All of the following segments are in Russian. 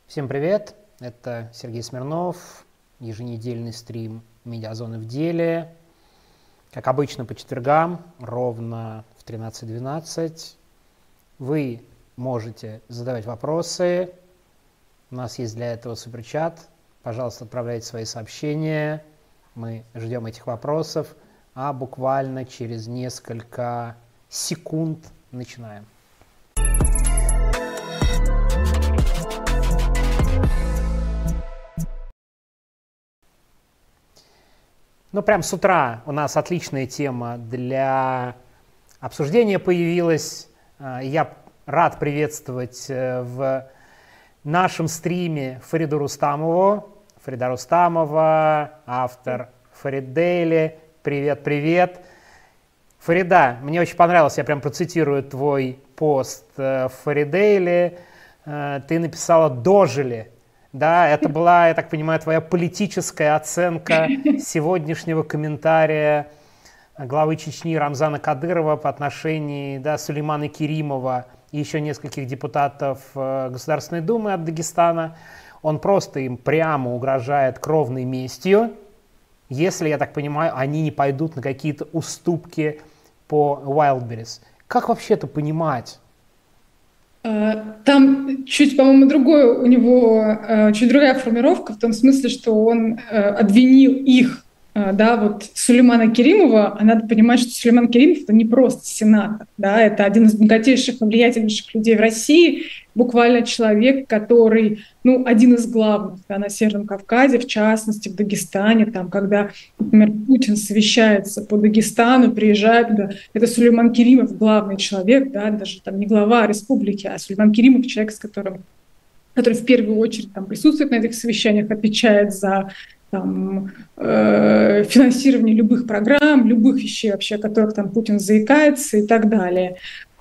Всем привет, это Сергей Смирнов, еженедельный стрим «Медиазоны в деле». Как обычно по четвергам, ровно в 13:12, вы можете задавать вопросы. У нас есть для этого суперчат. Пожалуйста, отправляйте свои сообщения. Мы ждем этих вопросов, а буквально через несколько секунд начинаем. Ну, прям с утра у нас отличная тема для обсуждения появилась. Я рад приветствовать в нашем стриме Фариду Рустамову. Фарида Рустамова, автор Фарид Дейли. Привет, привет. Фарида, мне очень понравилось, я прям процитирую твой пост в Фарид Дейли. Ты написала «дожили». Да, это была, я так понимаю, твоя политическая оценка сегодняшнего комментария главы Чечни Рамзана Кадырова по отношению Сулеймана Керимова и еще нескольких депутатов Государственной Думы от Дагестана. Он просто им прямо угрожает кровной местью, если, я так понимаю, они не пойдут на какие-то уступки по Wildberries. Как вообще это понимать? Там чуть, по-моему, другое у него, чуть другая формировка, в том смысле, что он обвинил их, да, вот Сулеймана Керимова, а надо понимать, что Сулейман Керимов — это не просто сенатор, да, это один из богатейших и влиятельнейших людей в России, буквально человек, который, ну, один из главных, да, на Северном Кавказе, в частности, в Дагестане, там, когда, например, Путин совещается по Дагестану, приезжает туда, это Сулейман Керимов, главный человек, да, даже там не глава республики, а Сулейман Керимов, человек, который в первую очередь там присутствует на этих совещаниях, отвечает за там, финансирование любых программ, любых вещей вообще, о которых там Путин заикается и так далее.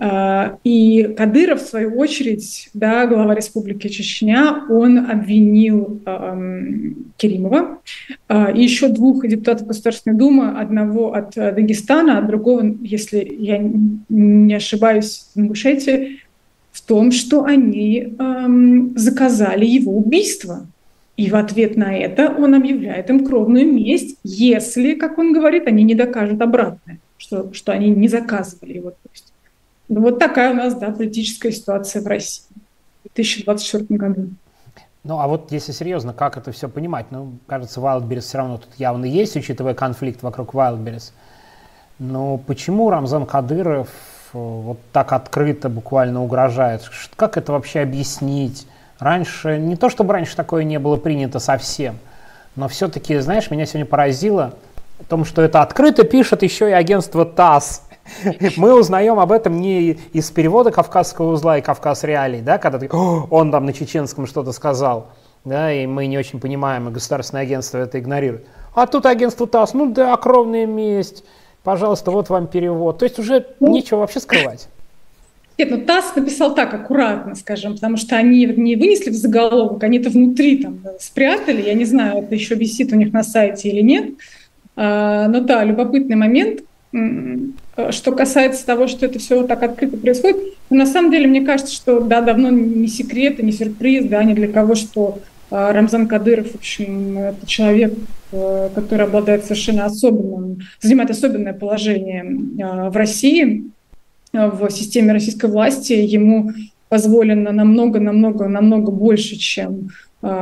И Кадыров, в свою очередь, да, глава Республики Чечня, он обвинил Керимова и еще двух депутатов Государственной Думы, одного от Дагестана, а другого, если я не ошибаюсь, в Ингушетии, в том, что они заказали его убийство. И в ответ на это он объявляет им кровную месть, если, как он говорит, они не докажут обратное, что они не заказывали его. Ну, вот такая у нас, да, политическая ситуация в России в 2024 году. Ну, а вот если серьезно, как это все понимать? Ну, кажется, Wildberries все равно тут явно есть, учитывая конфликт вокруг Wildberries. Но почему Рамзан Кадыров вот так открыто буквально угрожает? Как это вообще объяснить? Раньше, не то чтобы раньше такое не было принято совсем, но все-таки, знаешь, меня сегодня поразило о том, что это открыто пишет еще и агентство ТАСС. Мы узнаем об этом не из перевода «Кавказского узла» и «Кавказ реалий», да, когда он там на чеченском что-то сказал, да, и мы не очень понимаем, и государственное агентство это игнорирует. А тут агентство ТАСС, ну да, кровная месть, пожалуйста, вот вам перевод. То есть уже нечего вообще скрывать. Нет, ну ТАСС написал так, аккуратно, скажем, потому что они не вынесли в заголовок, они это внутри там спрятали. Я не знаю, это еще висит у них на сайте или нет. Но да, любопытный момент. Что касается того, что это все так открыто происходит, на самом деле, мне кажется, что да, давно не секрет и не сюрприз, да, ни для кого, что Рамзан Кадыров, в общем, это человек, который обладает совершенно занимает особенное положение в России, в системе российской власти. Ему позволено намного больше, чем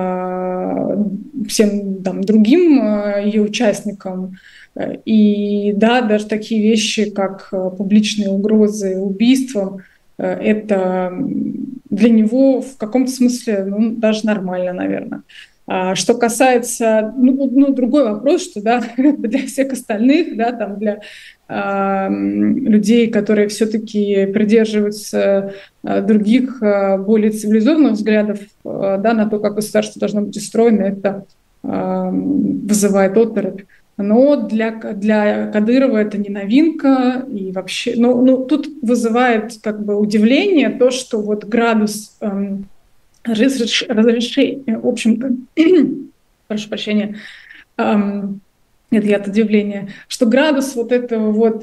всем там, другим ее участникам. И да, даже такие вещи, как публичные угрозы убийством, это для него в каком-то смысле даже нормально, наверное. Что касается, другой вопрос, что да, для всех остальных, да, там для людей, которые все-таки придерживаются других, более цивилизованных взглядов, да, на то, как государство должно быть устроено, это вызывает оторопь. Но для Кадырова это не новинка. И вообще, тут вызывает как бы удивление то, что вот градус разрешения, в общем-то, прошу прощения, это я от удивления, что градус вот этого вот,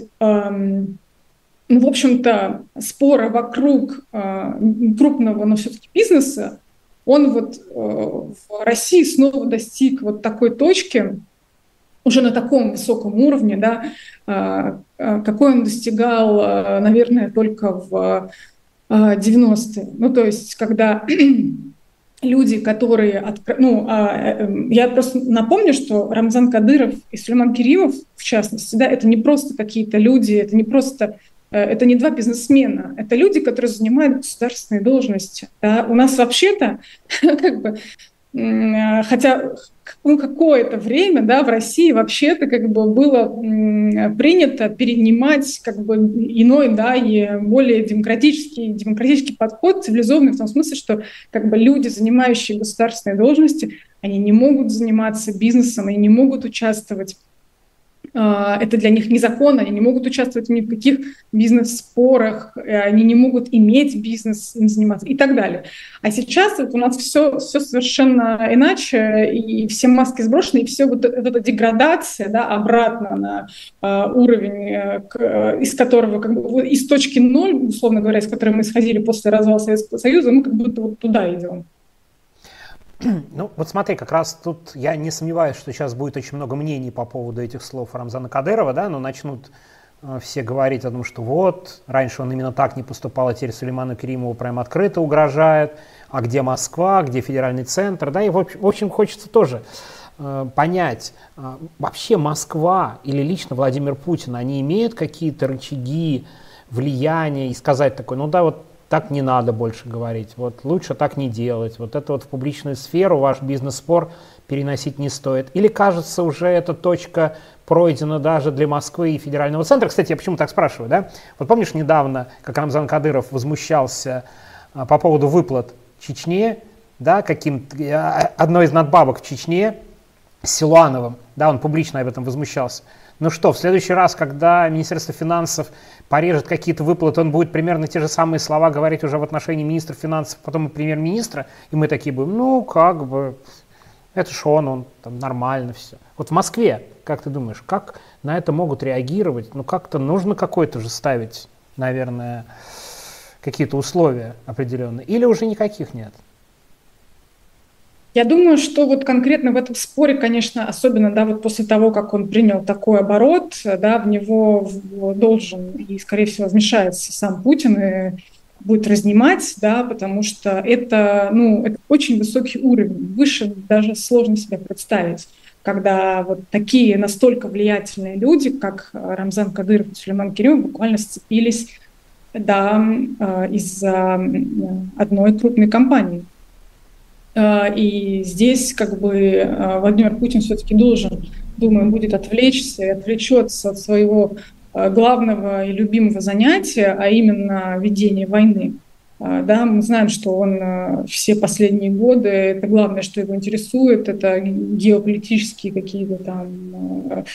в общем-то, спора вокруг крупного, но все-таки бизнеса, он вот в России снова достиг вот такой точки, уже на таком высоком уровне, да, какой он достигал, наверное, только в 90-е. Ну, то есть, когда люди, которые... я просто напомню, что Рамзан Кадыров и Сулейман Керимов, в частности, да, это не просто какие-то люди, это не просто... Это не два бизнесмена, это люди, которые занимают государственные должности. Да. У нас вообще-то, как бы, хотя какое-то время, да, в России вообще-то как бы было принято перенимать как бы иной, да, и более демократический подход, цивилизованный в том смысле, что как бы люди, занимающие государственные должности, они не могут заниматься бизнесом, они не могут участвовать. Это для них незаконно, они не могут участвовать ни в каких бизнес-спорах, они не могут иметь бизнес, им заниматься и так далее. А сейчас вот у нас все совершенно иначе, и все маски сброшены, и все вот эта деградация, да, обратно на уровень, из которого, как бы, из точки ноль, условно говоря, из которой мы исходили после развала Советского Союза, мы как будто вот туда идем. Ну, вот смотри, как раз тут я не сомневаюсь, что сейчас будет очень много мнений по поводу этих слов Рамзана Кадырова, да, но начнут все говорить о том, что вот, раньше он именно так не поступал, а теперь Сулейману Керимову прям открыто угрожает, а где Москва, где федеральный центр, да, и в общем хочется тоже понять, вообще Москва или лично Владимир Путин, они имеют какие-то рычаги влияния и сказать такое, ну да, вот так не надо больше говорить, вот лучше так не делать, вот это вот в публичную сферу ваш бизнес-спор переносить не стоит. Или, кажется, уже эта точка пройдена даже для Москвы и федерального центра. Кстати, я почему так спрашиваю, да? Вот помнишь недавно, как Рамзан Кадыров возмущался по поводу выплат Чечне, да, одной из надбавок в Чечне с Силуановым, да, он публично об этом возмущался. Ну что, в следующий раз, когда Министерство финансов порежет какие-то выплаты, он будет примерно те же самые слова говорить уже в отношении министра финансов, потом и премьер-министра, и мы такие будем, ну, как бы, это ж он там нормально все. Вот в Москве, как ты думаешь, как на это могут реагировать? Ну, как-то нужно какой-то же ставить, наверное, какие-то условия определенные, или уже никаких нет? Я думаю, что вот конкретно в этом споре, конечно, особенно, да, вот после того, как он принял такой оборот, да, в него должен и, скорее всего, вмешается сам Путин и будет разнимать, да, потому что это, ну, это очень высокий уровень, выше даже сложно себе представить, когда вот такие настолько влиятельные люди, как Рамзан Кадыров и Сулейман Керимов, буквально сцепились, да, из-за одной крупной компании. И здесь как бы Владимир Путин все-таки должен, думаю, будет отвлечься и отвлечется от своего главного и любимого занятия, а именно ведение войны. Да, мы знаем, что он все последние годы, это главное, что его интересует, это геополитические какие-то там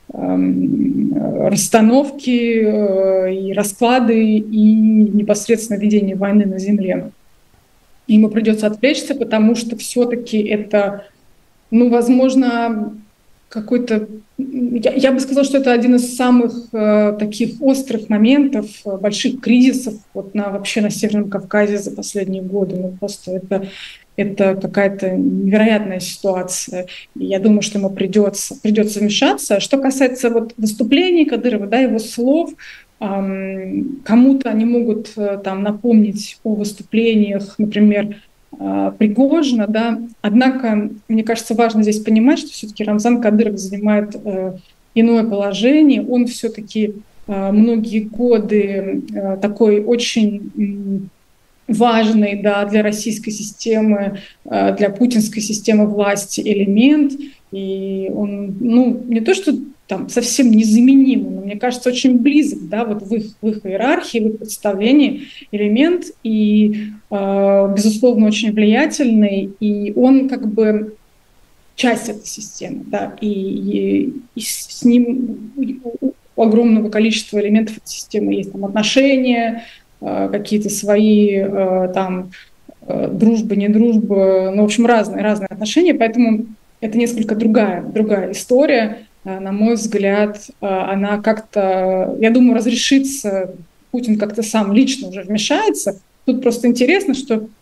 расстановки и расклады, и непосредственно ведение войны на земле. Ему придется отвлечься, потому что все-таки это, ну, возможно, какой-то... Я бы сказала, что это один из самых таких острых моментов, больших кризисов вот вообще на Северном Кавказе за последние годы. Ну, просто это какая-то невероятная ситуация. И я думаю, что ему придется вмешаться. Что касается вот выступлений Кадырова, да, его слов, кому-то они могут там напомнить о выступлениях, например, Пригожина, да. Однако, мне кажется, важно здесь понимать, что все-таки Рамзан Кадыров занимает иное положение. Он все-таки многие годы такой очень важный, да, для российской системы, для путинской системы власти элемент. И он, ну, не то что там совсем незаменимый, но мне кажется, очень близок, да, вот в их иерархии, в их представлении элемент, и, безусловно, очень влиятельный, и он как бы часть этой системы, да, и с ним у огромного количества элементов этой системы есть там отношения, какие-то свои там дружбы, не дружбы, ну, в общем, разные отношения, поэтому это несколько другая история. На мой взгляд, она как-то, я думаю, разрешится, Путин как-то сам лично уже вмешается. Тут просто интересно, что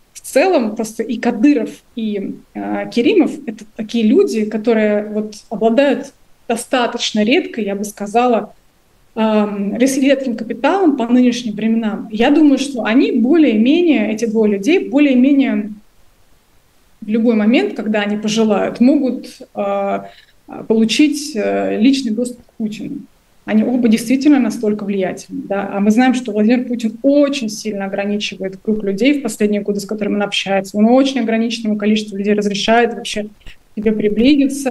в целом просто и Кадыров, и Керимов — это такие люди, которые вот обладают достаточно редко, я бы сказала, редким капиталом по нынешним временам. Я думаю, что они более-менее, эти двое людей, более-менее в любой момент, когда они пожелают, могут получить личный доступ к Путину. Они оба действительно настолько влиятельны. Да? А мы знаем, что Владимир Путин очень сильно ограничивает круг людей в последние годы, с которыми он общается. Он очень ограниченному количеству людей разрешает вообще к себе приблизиться,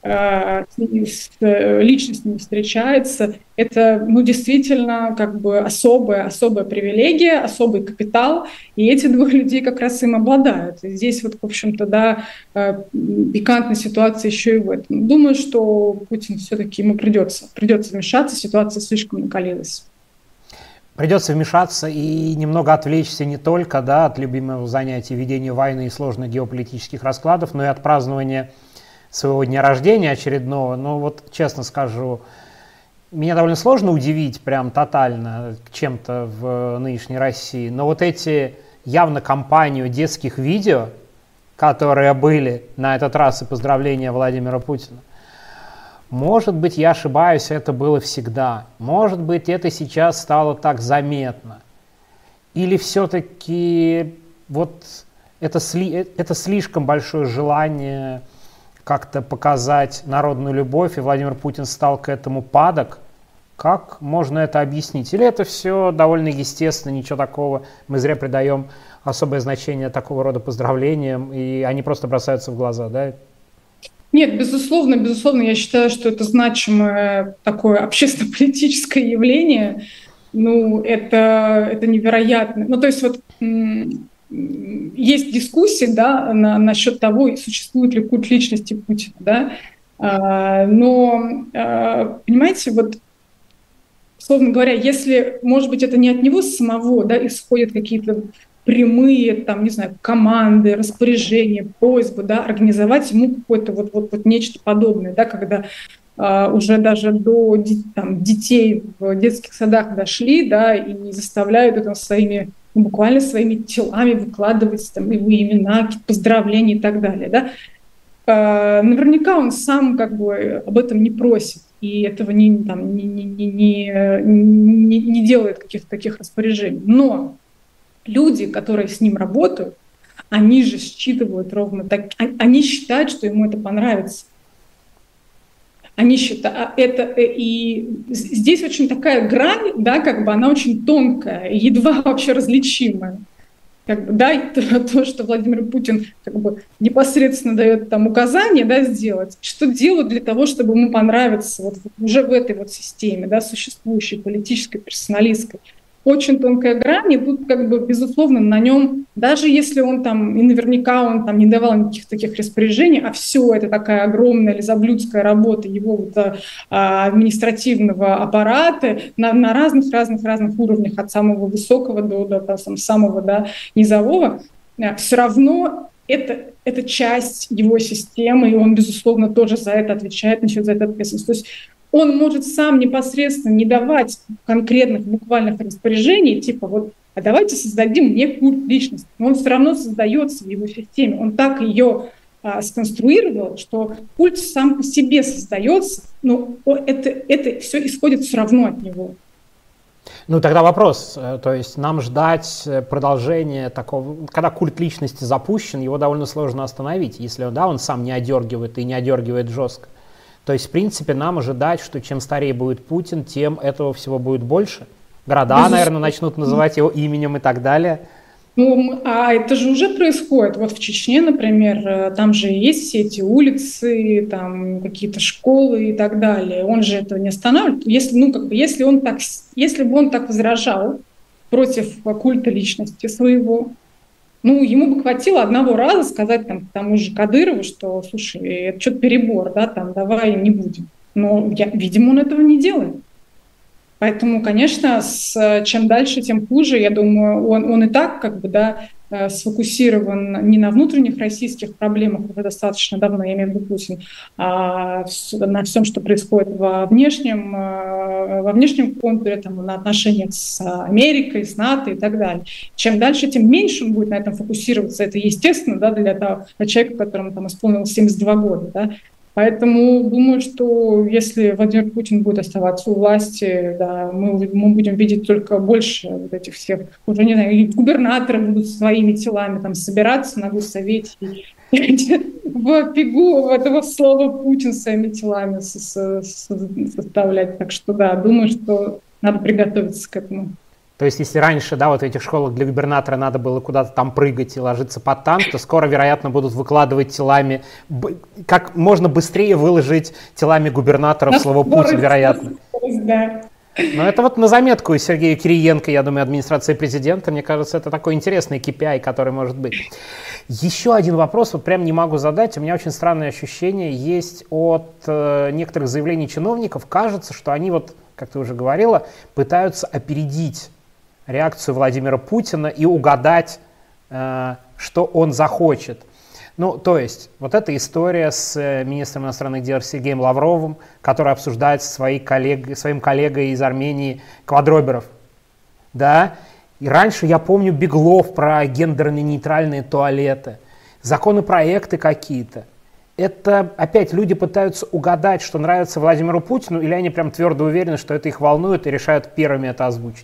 лично с ними встречается. Это, ну, действительно, как бы особая привилегия, особый капитал, и эти двое людей как раз им обладают. И здесь вот, в общем-то, да, пикантная ситуация еще и в этом. Думаю, что Путин все-таки ему придется вмешаться, ситуация слишком накалилась. Придется вмешаться и немного отвлечься не только, да, от любимого занятия ведения войны и сложных геополитических раскладов, но и от празднования своего дня рождения очередного. Но вот честно скажу, меня довольно сложно удивить прям тотально чем-то в нынешней России, но вот эти явно кампанию детских видео, которые были на этот раз и поздравления Владимира Путина, может быть, я ошибаюсь, это было всегда. Может быть, это сейчас стало так заметно. Или все-таки вот это слишком большое желание как-то показать народную любовь, и Владимир Путин стал к этому падок. Как можно это объяснить? Или это все довольно естественно, ничего такого, мы зря придаем особое значение такого рода поздравлениям, и они просто бросаются в глаза, да? Нет, безусловно, я считаю, что это значимое такое общественно-политическое явление. Ну, это невероятно. Ну, то есть вот есть дискуссии, да, насчет того, существует ли культ личности Путина, да, но, понимаете, вот, условно говоря, если, может быть, это не от него самого, да, исходят какие-то прямые, там, не знаю, команды, распоряжения, просьбы, да, организовать ему какое-то вот нечто подобное, да, когда уже даже до там, детей в детских садах дошли, да, и заставляют это своими, ну, буквально своими телами выкладывать там его имена, какие-то поздравления и так далее, да. Наверняка он сам как бы об этом не просит и этого не делает каких-то таких распоряжений. Но люди, которые с ним работают, они же считывают ровно так, они считают, что ему это понравится. Они считают это, и здесь очень такая грань, да, как бы она очень тонкая, едва вообще различимая. Как бы, да, то, что Владимир Путин как бы непосредственно дает там указания, да, сделать, что делать для того, чтобы ему понравиться вот уже в этой вот системе, да, существующей политической, персоналистской. Очень тонкая грань, и тут как бы, безусловно, на нем, даже если он там, и наверняка он там не давал никаких таких распоряжений, а все это такая огромная лизоблюдская работа его вот, административного аппарата на разных уровнях, от самого высокого до самого, да, низового, все равно это часть его системы, и он, безусловно, тоже за это отвечает, несет за это ответственность. То есть он может сам непосредственно не давать конкретных буквальных распоряжений, типа вот, а давайте создадим мне культ личности. Но он все равно создается в его системе. Он так ее сконструировал, что культ сам по себе создается, но это все исходит все равно от него. Ну, тогда вопрос, то есть нам ждать продолжения такого, когда культ личности запущен, его довольно сложно остановить, если он сам не одергивает и не одергивает жестко. То есть, в принципе, нам ожидать, что чем старее будет Путин, тем этого всего будет больше. Города, наверное, начнут называть его именем и так далее. Ну, а это же уже происходит. Вот в Чечне, например, там же есть все эти улицы, там какие-то школы и так далее. Он же этого не останавливает. Если бы он так возражал против культа личности своего, ну, ему бы хватило одного раза сказать там, тому же Кадырову, что, слушай, это что-то перебор, да, там, давай не будем. Но, видимо, он этого не делает. Поэтому, конечно, чем дальше, тем хуже. Я думаю, он и так, как бы, да, сфокусирован не на внутренних российских проблемах, уже достаточно давно, я имею в виду Путин, а на всем, что происходит во внешнем контуре, там, на отношениях с Америкой, с НАТО и так далее. Чем дальше, тем меньше он будет на этом фокусироваться. Это естественно, да, для человека, которому там исполнилось 72 года. Да. Поэтому думаю, что если Владимир Путин будет оставаться у власти, да, мы будем видеть только больше вот этих всех, уже не знаю, и губернаторы будут своими телами там собираться на госсовете в пигу этого слова Путин своими телами составлять. Так что да, думаю, что надо приготовиться к этому. То есть, если раньше, да, вот в этих школах для губернатора надо было куда-то там прыгать и ложиться под танк, то скоро, вероятно, будут выкладывать телами, как можно быстрее выложить телами губернаторов слово Путин, вероятно. Да. Но это вот на заметку Сергею Кириенко, я думаю, администрации президента. Мне кажется, это такой интересный KPI, который может быть. Еще один вопрос, вот прям не могу задать. У меня очень странное ощущение есть от некоторых заявлений чиновников. Кажется, что они вот, как ты уже говорила, пытаются опередить реакцию Владимира Путина и угадать, что он захочет. Ну, то есть, вот эта история с министром иностранных дел Сергеем Лавровым, который обсуждает со своим коллегой из Армении Квадроберов. Да? И раньше, я помню, Беглов про гендерно-нейтральные туалеты, законопроекты какие-то. Это опять люди пытаются угадать, что нравится Владимиру Путину, или они прям твердо уверены, что это их волнует и решают первыми это озвучить?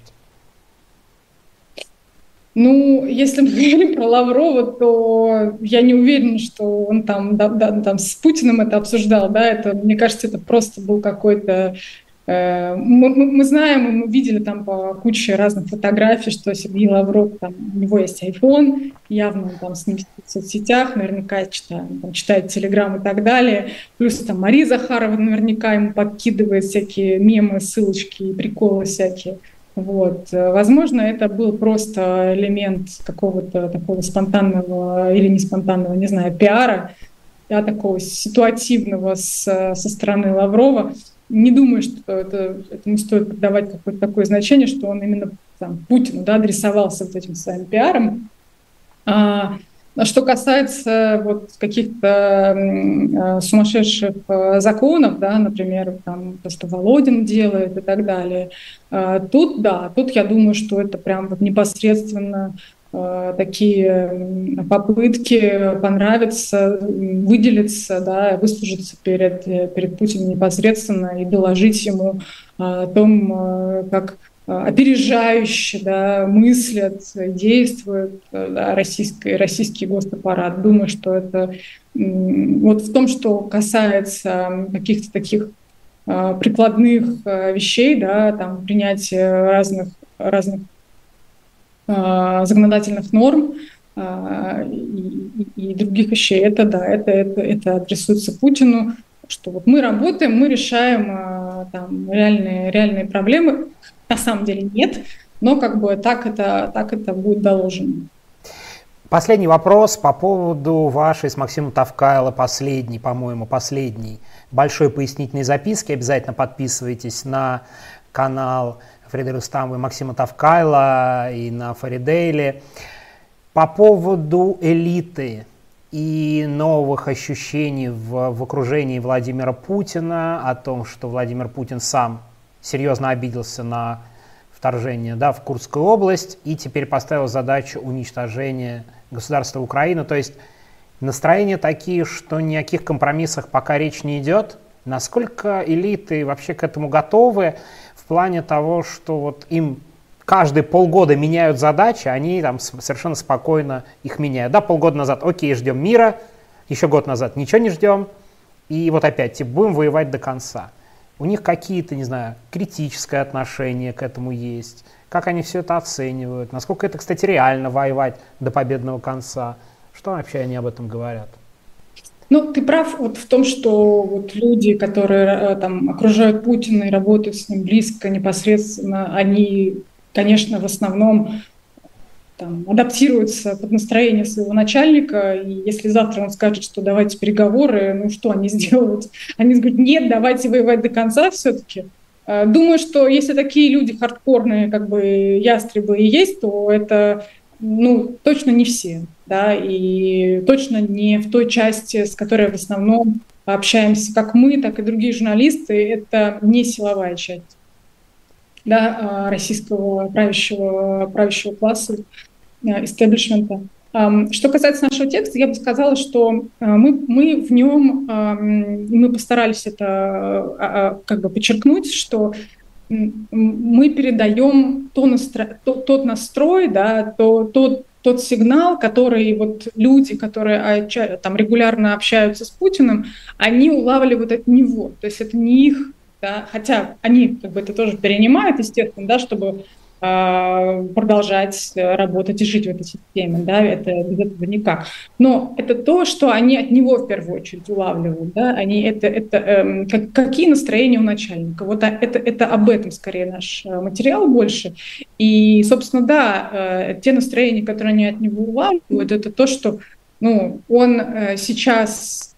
Ну, если мы говорим про Лаврова, то я не уверена, что он там с Путиным это обсуждал. Да? Это, мне кажется, это просто был какой-то... Мы знаем, мы видели там по куче разных фотографий, что Сергей Лавров, там, у него есть iPhone, явно он там с ним в соцсетях, наверняка читает Telegram и так далее. Плюс там Мария Захарова наверняка ему подкидывает всякие мемы, ссылочки и приколы всякие. Вот. Возможно, это был просто элемент какого-то такого спонтанного или не спонтанного, не знаю, пиара, да, такого ситуативного со стороны Лаврова. Не думаю, что это не стоит придавать какое-то такое значение, что он именно там, Путину, да, адресовался вот этим своим пиаром. А что касается вот каких-то сумасшедших законов, да, например, там, то, что Володин делает и так далее, тут я думаю, что это прям вот непосредственно такие попытки понравиться, выделиться, да, выслужиться перед Путиным непосредственно и доложить ему о том, как опережающе, да, мыслят, действуют, да, российский госаппарат. Думаю, что это вот в том, что касается каких-то таких прикладных вещей, да, там, принятия разных законодательных норм и других вещей, это адресуется Путину, что вот мы работаем, мы решаем там реальные проблемы. На самом деле нет, но как бы так это будет доложено. Последний вопрос по поводу вашей с Максимом Тавкайло последней большой пояснительной записки. Обязательно подписывайтесь на канал Фариды Рустамовой, Максима Тавкайло и на Фаридейле. По поводу элиты и новых ощущений в окружении Владимира Путина, о том, что Владимир Путин сам серьезно обиделся на вторжение, да, в Курскую область и теперь поставил задачу уничтожения государства Украина. То есть настроения такие, что ни о каких компромиссах пока речь не идет. Насколько элиты вообще к этому готовы в плане того, что вот им каждые полгода меняют задачи, они там совершенно спокойно их меняют. Да, полгода назад, окей, ждем мира, еще год назад ничего не ждем, и вот опять типа, будем воевать до конца. У них какие-то, не знаю, критическое отношение к этому есть, как они все это оценивают, насколько это, кстати, реально воевать до победного конца, что вообще они об этом говорят? Ну, ты прав вот в том, что вот люди, которые там окружают Путина и работают с ним близко, непосредственно, они, конечно, в основном там, адаптируются под настроение своего начальника, и если завтра он скажет, что давайте переговоры, ну что они сделают? Они скажут, нет, давайте воевать до конца все-таки. Думаю, что если такие люди хардкорные, как бы ястребы и есть, то это точно не все, да, и точно не в той части, с которой в основном общаемся как мы, так и другие журналисты. Это не силовая часть, да, российского правящего класса, истеблишмента. Что касается нашего текста, я бы сказала, что мы в нем, мы постарались это как бы подчеркнуть, что мы передаем тот настрой, да, тот сигнал, который вот люди, которые там регулярно общаются с Путиным, они улавливают от него. То есть это не их, да, хотя они как бы это тоже перенимают, естественно, да, чтобы продолжать работать и жить в этой системе, да, это без этого никак. Но это то, что они от него в первую очередь улавливают, да, какие настроения у начальника. Вот это об этом скорее наш материал больше. И, собственно, да, те настроения, которые они от него улавливают, это то, что, он сейчас,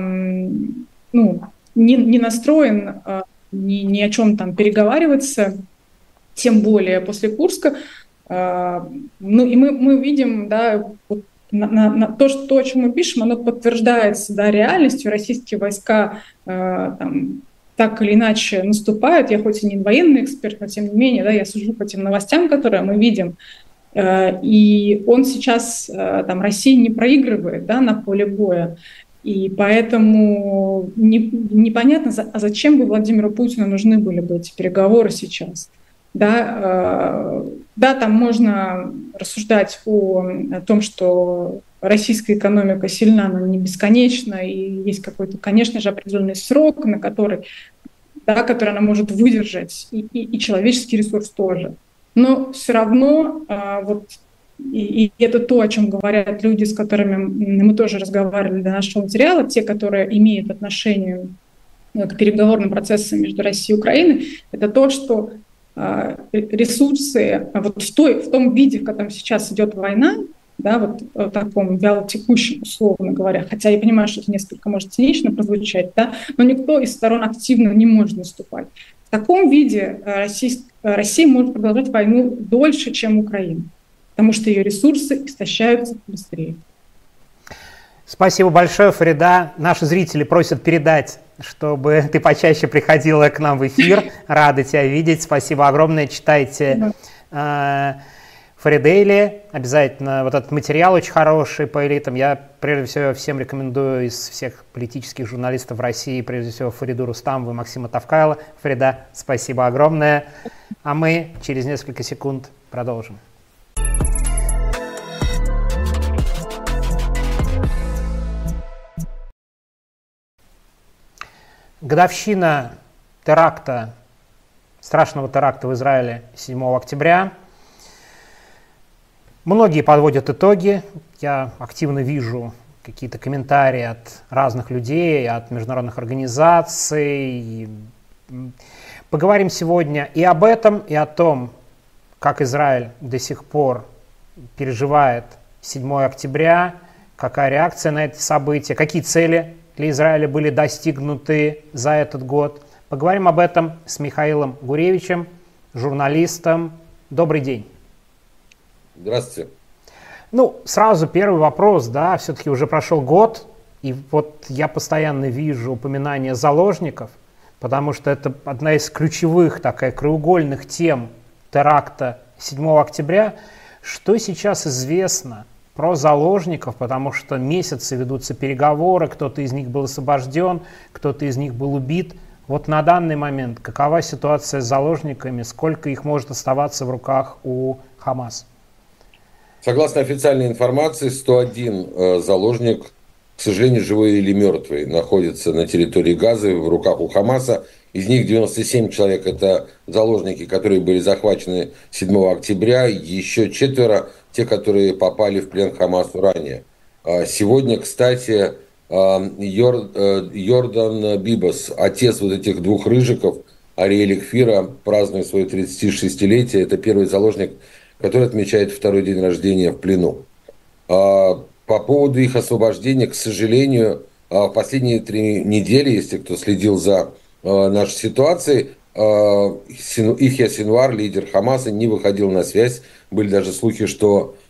не настроен ни о чем там переговариваться, тем более после Курска. И мы видим, да, вот то, о чем мы пишем, оно подтверждается, да, реальностью. Российские войска там, так или иначе наступают. Я хоть и не военный эксперт, но тем не менее, да, я сужу по тем новостям, которые мы видим. И он сейчас, там, Россия не проигрывает, да, на поле боя. И поэтому непонятно, зачем бы Владимиру Путину нужны были бы эти переговоры сейчас. Да, там можно рассуждать о том, что российская экономика сильна, но не бесконечна, и есть какой-то, конечно же, определенный срок, на который она может выдержать, и человеческий ресурс тоже. Но все равно и это то, о чем говорят люди, с которыми мы тоже разговаривали до нашего материала, те, которые имеют отношение к переговорным процессам между Россией и Украиной, это то, что ресурсы вот в том виде, в котором сейчас идет война, да, вот в таком вялотекущем, условно говоря, хотя я понимаю, что это несколько может цинично прозвучать, да, но никто из сторон активно не может наступать. В таком виде Россия может продолжать войну дольше, чем Украина, потому что ее ресурсы истощаются быстрее. Спасибо большое, Фарида. Наши зрители просят передать, чтобы ты почаще приходила к нам в эфир. Рады тебя видеть. Спасибо огромное. Читайте Фаридейли. Обязательно вот этот материал очень хороший по элитам. Я, прежде всего, всем рекомендую из всех политических журналистов России, прежде всего, Фариду Рустамову и Максима Тавкайла. Фарида, спасибо огромное. А мы через несколько секунд продолжим. Годовщина теракта, страшного теракта в Израиле 7 октября. Многие подводят итоги. Я активно вижу какие-то комментарии от разных людей, от международных организаций. Поговорим сегодня и об этом, и о том, как Израиль до сих пор переживает 7 октября, какая реакция на эти события, какие цели для Израиля были достигнуты за этот год. Поговорим об этом с Михаилом Гуревичем, журналистом. Добрый день. Здравствуйте. Сразу первый вопрос, да, все-таки уже прошел год, и вот я постоянно вижу упоминание заложников, потому что это одна из ключевых, краеугольных тем теракта 7 октября. Что сейчас известно про заложников, потому что месяцы ведутся переговоры, кто-то из них был освобожден, кто-то из них был убит. Вот на данный момент какова ситуация с заложниками, сколько их может оставаться в руках у Хамас? Согласно официальной информации, 101 заложник, к сожалению, живой или мертвый, находится на территории Газы в руках у Хамаса. Из них 97 человек – это заложники, которые были захвачены 7 октября, еще 4 – те, которые попали в плен Хамасу ранее. Сегодня, кстати, Йордан Бибас, отец вот этих двух рыжиков, Ариэля Кфира, празднует свое 36-летие. Это первый заложник, который отмечает второй день рождения в плену. По поводу их освобождения, к сожалению, в последние 3 недели, если кто следил за нашей ситуацией, Ихья Синвар, лидер Хамаса, не выходил на связь. Были даже слухи, что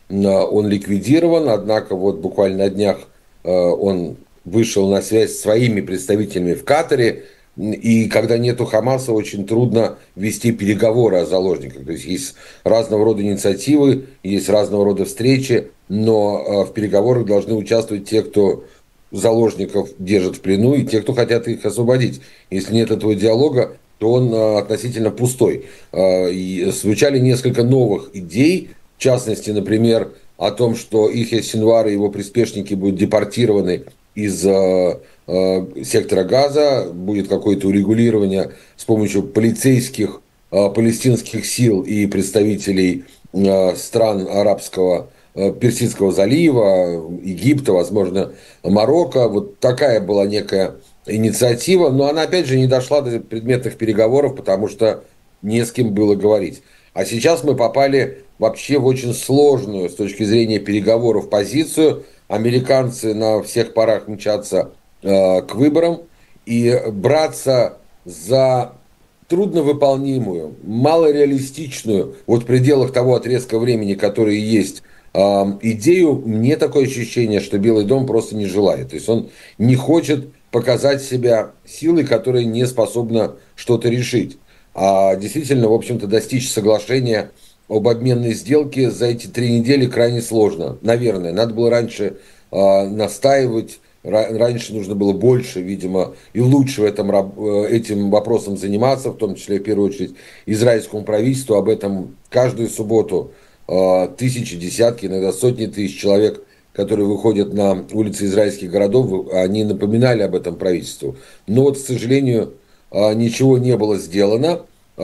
он ликвидирован, однако вот буквально на днях он вышел на связь с своими представителями в Катаре, и когда нету Хамаса, очень трудно вести переговоры о заложниках. То есть есть разного рода инициативы, есть разного рода встречи, но в переговорах должны участвовать те, кто заложников держат в плену, и те, кто хотят их освободить. Если нет этого диалога, то он относительно пустой. И звучали несколько новых идей, в частности, например, о том, что Ихья Синвар и его приспешники будут депортированы из сектора Газа, будет какое-то урегулирование с помощью полицейских палестинских сил и представителей стран арабского Персидского залива, Египта, возможно, Марокко. Вот такая была некая инициатива, но она, опять же, не дошла до предметных переговоров, потому что не с кем было говорить. А сейчас мы попали вообще в очень сложную с точки зрения переговоров позицию. Американцы на всех парах мчатся к выборам, и браться за трудновыполнимую, малореалистичную, вот в пределах того отрезка времени, который есть, идею, мне такое ощущение, что Белый дом просто не желает. То есть он не хочет показать себя силой, которая не способна что-то решить. А действительно, в общем-то, достичь соглашения об обменной сделке за эти 3 недели крайне сложно. Наверное, надо было раньше настаивать, раньше нужно было больше, видимо, и лучше этим вопросом заниматься, в том числе, в первую очередь, израильскому правительству. Об этом каждую субботу тысячи, десятки, иногда сотни тысяч человек, которые выходят на улицы израильских городов, они напоминали об этом правительству. Но вот, к сожалению, ничего не было сделано.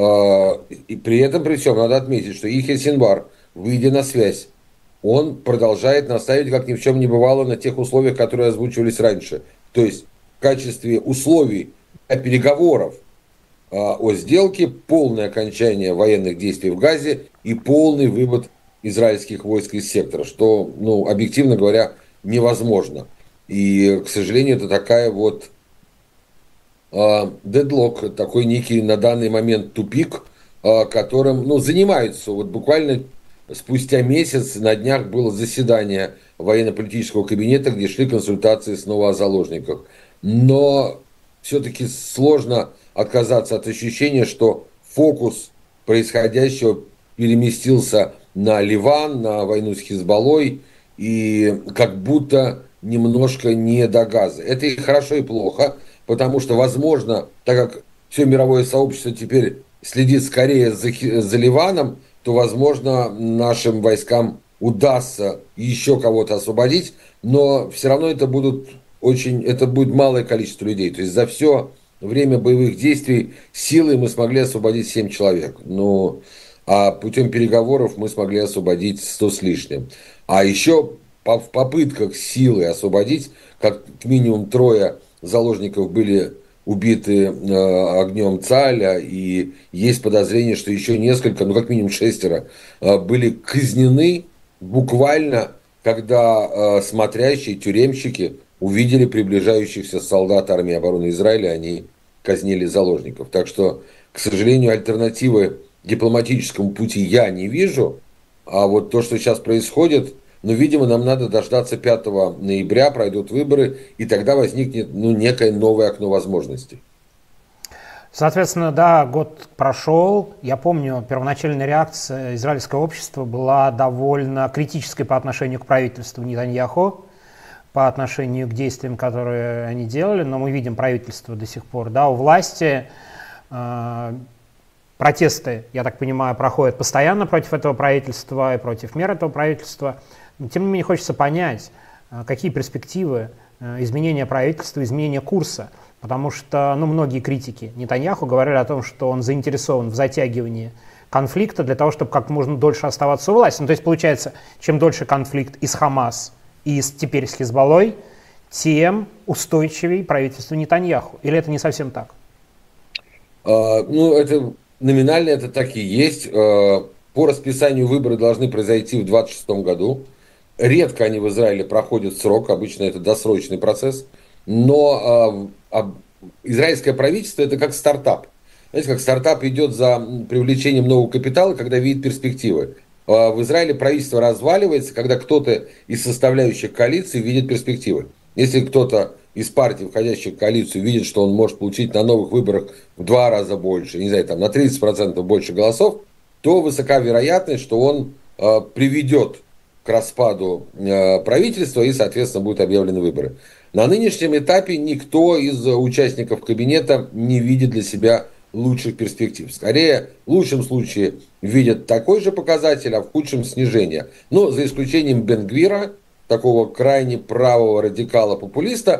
И при этом, при всем, надо отметить, что Ихья Синвар, выйдя на связь, он продолжает настаивать, как ни в чем не бывало, на тех условиях, которые озвучивались раньше. То есть в качестве условий для переговоров о сделке полное окончание военных действий в Газе и полный вывод израильских войск из сектора, что, ну, объективно говоря, невозможно. И, к сожалению, это такая вот дедлок, такой некий на данный момент тупик, которым, ну, занимаются. Вот буквально спустя месяц на днях было заседание военно-политического кабинета, где шли консультации снова о заложниках. Но все-таки сложно отказаться от ощущения, что фокус происходящего переместился на Ливан, на войну с Хизбаллой, и как будто немножко не до Газа. Это и хорошо, и плохо, потому что, возможно, так как все мировое сообщество теперь следит скорее за Ливаном, то, возможно, нашим войскам удастся еще кого-то освободить, но все равно это будет малое количество людей. То есть за все время боевых действий силой мы смогли освободить 7 человек. Ну, а путем переговоров мы смогли освободить 100 с лишним. А еще в попытках силы освободить, как минимум 3 заложников были убиты огнем Цаля, и есть подозрение, что еще несколько, ну как минимум 6 были казнены буквально, когда смотрящие тюремщики увидели приближающихся солдат армии обороны Израиля, они казнили заложников. Так что, к сожалению, альтернативы дипломатическому пути я не вижу, а вот то, что сейчас происходит, ну, видимо, нам надо дождаться 5 ноября, пройдут выборы, и тогда возникнет, ну, некое новое окно возможностей. Соответственно, да, год прошел. Я помню, первоначальная реакция израильского общества была довольно критической по отношению к правительству Нетаньяху, по отношению к действиям, которые они делали, но мы видим правительство до сих пор, да, у власти. Протесты, я так понимаю, проходят постоянно против этого правительства и против мер этого правительства. Но, тем не менее, хочется понять, какие перспективы изменения правительства, изменения курса. Потому что, ну, многие критики Нетаньяху говорили о том, что он заинтересован в затягивании конфликта для того, чтобы как можно дольше оставаться у власти. Ну, то есть, получается, чем дольше конфликт и с Хамас, и теперь с Хизбаллой, тем устойчивее правительство Нетаньяху. Или это не совсем так? Ну, это номинально это так и есть. По расписанию выборы должны произойти в 2026 году. Редко они в Израиле проходят срок, обычно это досрочный процесс. Но израильское правительство это как стартап. Знаете, как стартап идет за привлечением нового капитала, когда видит перспективы. В Израиле правительство разваливается, когда кто-то из составляющих коалиции видит перспективы. Если кто-то из партий, входящих в коалицию, видит, что он может получить на новых выборах в 2 раза больше, не знаю, там на 30% больше голосов, то высока вероятность, что он приведет к распаду правительства и, соответственно, будут объявлены выборы. На нынешнем этапе никто из участников кабинета не видит для себя лучших перспектив. Скорее, в лучшем случае видят такой же показатель, а в худшем снижение. Но за исключением Бен-Гвира, такого крайне правого радикала-популиста,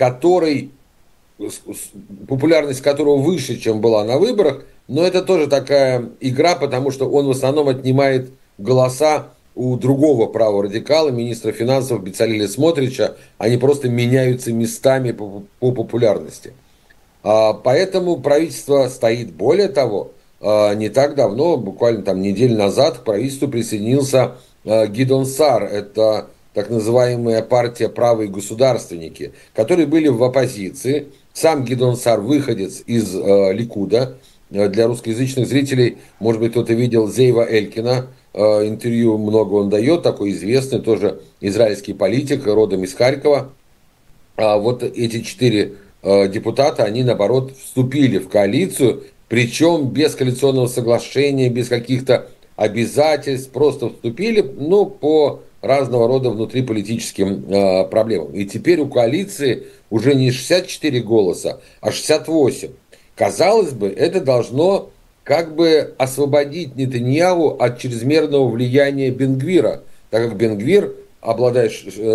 популярность которого выше, чем была на выборах, но это тоже такая игра, потому что он в основном отнимает голоса у другого правого радикала, министра финансов Бецалеля Смотрича. Они просто меняются местами по популярности. Поэтому правительство стоит. Более того, не так давно, буквально там неделю назад, к правительству присоединился Гидон Саар. Это так называемая партия «Правые государственники», которые были в оппозиции. Сам Гидон Саар выходец из Ликуда. Для русскоязычных зрителей, может быть, кто-то видел Зеева Элькина. Интервью много он дает, такой известный, тоже израильский политик, родом из Харькова. Вот эти 4 депутата, они, наоборот, вступили в коалицию, причем без коалиционного соглашения, без каких-то обязательств, просто вступили, по разного рода внутриполитическим проблемам. И теперь у коалиции уже не 64 голоса, а 68. Казалось бы, это должно как бы освободить Нетаньяху от чрезмерного влияния Бен-Гвира, так как Бен-Гвир, обладая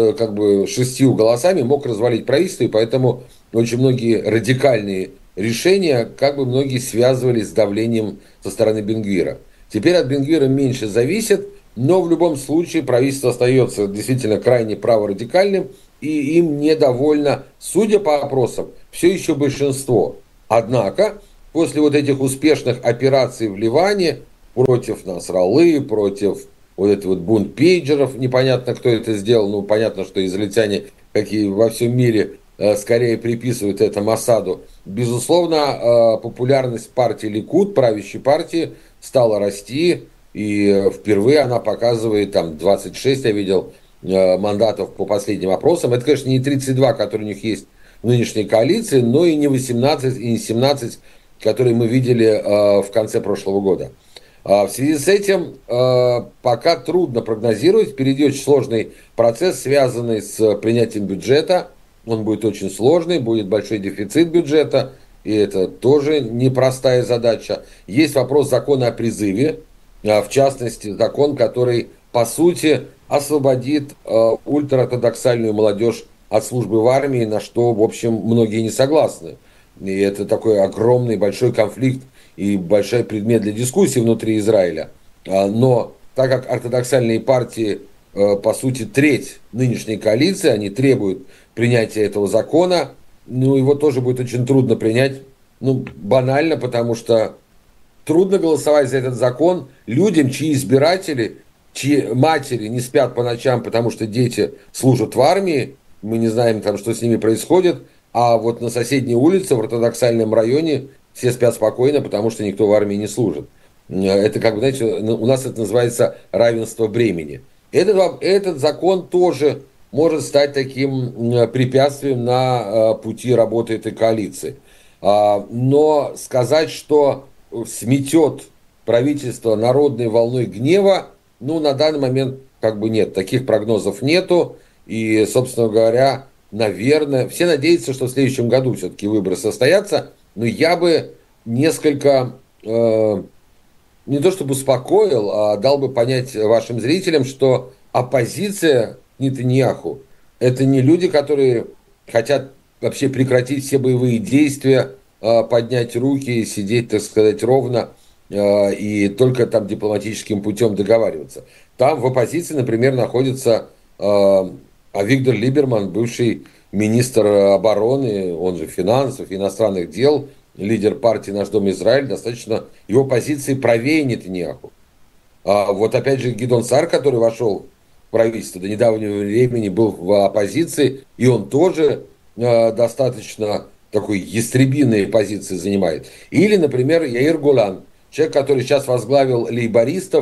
6 голосами, мог развалить правительство, и поэтому очень многие радикальные решения, многие связывались с давлением со стороны Бен-Гвира. Теперь от Бен-Гвира меньше зависит, но в любом случае правительство остается действительно крайне праворадикальным, и им недовольно, судя по опросам, все еще большинство. Однако, после вот этих успешных операций в Ливане против Насраллы, против бунт пейджеров, непонятно, кто это сделал, понятно, что израильтяне, как и во всем мире, скорее приписывают это Моссаду. Безусловно, популярность партии Ликуд, правящей партии, стала расти, и впервые она показывает 26, я видел, мандатов по последним опросам. Это, конечно, не 32, которые у них есть в нынешней коалиции, но и не 18, и не 17, которые мы видели в конце прошлого года. В связи с этим пока трудно прогнозировать. Впереди очень сложный процесс, связанный с принятием бюджета. Он будет очень сложный, будет большой дефицит бюджета, и это тоже непростая задача. Есть вопрос закона о призыве, в частности, закон, который, по сути, освободит ультраортодоксальную молодежь от службы в армии, на что, в общем, многие не согласны. И это такой огромный, большой конфликт и большой предмет для дискуссии внутри Израиля. Но так как ортодоксальные партии, по сути, треть нынешней коалиции, они требуют принятия этого закона, его тоже будет очень трудно принять, банально, потому что трудно голосовать за этот закон людям, чьи избиратели, чьи матери не спят по ночам, потому что дети служат в армии, мы не знаем, что с ними происходит, а вот на соседней улице, в ортодоксальном районе, все спят спокойно, потому что никто в армии не служит. Это, знаете, у нас это называется равенство бремени. Этот закон тоже может стать таким препятствием на пути работы этой коалиции. Но сказать, что сметет правительство народной волной гнева, на данный момент нет. Таких прогнозов нету. И, собственно говоря, наверное, все надеются, что в следующем году все-таки выборы состоятся. Но я бы несколько, не то чтобы успокоил, а дал бы понять вашим зрителям, что оппозиция Нетаньяху – это не люди, которые хотят вообще прекратить все боевые действия, поднять руки, сидеть, так сказать, ровно и только дипломатическим путем договариваться. Там в оппозиции, например, находится Авигдор Либерман, бывший министр обороны, он же финансов, иностранных дел, лидер партии «Наш дом Израиль», достаточно его позиции правее Нетаньяху. Вот опять же Гидон Саар, который вошел в правительство, до недавнего времени был в оппозиции, и он тоже достаточно такой ястребиной позиции занимает. Или, например, Яир Голан, человек, который сейчас возглавил лейбористов,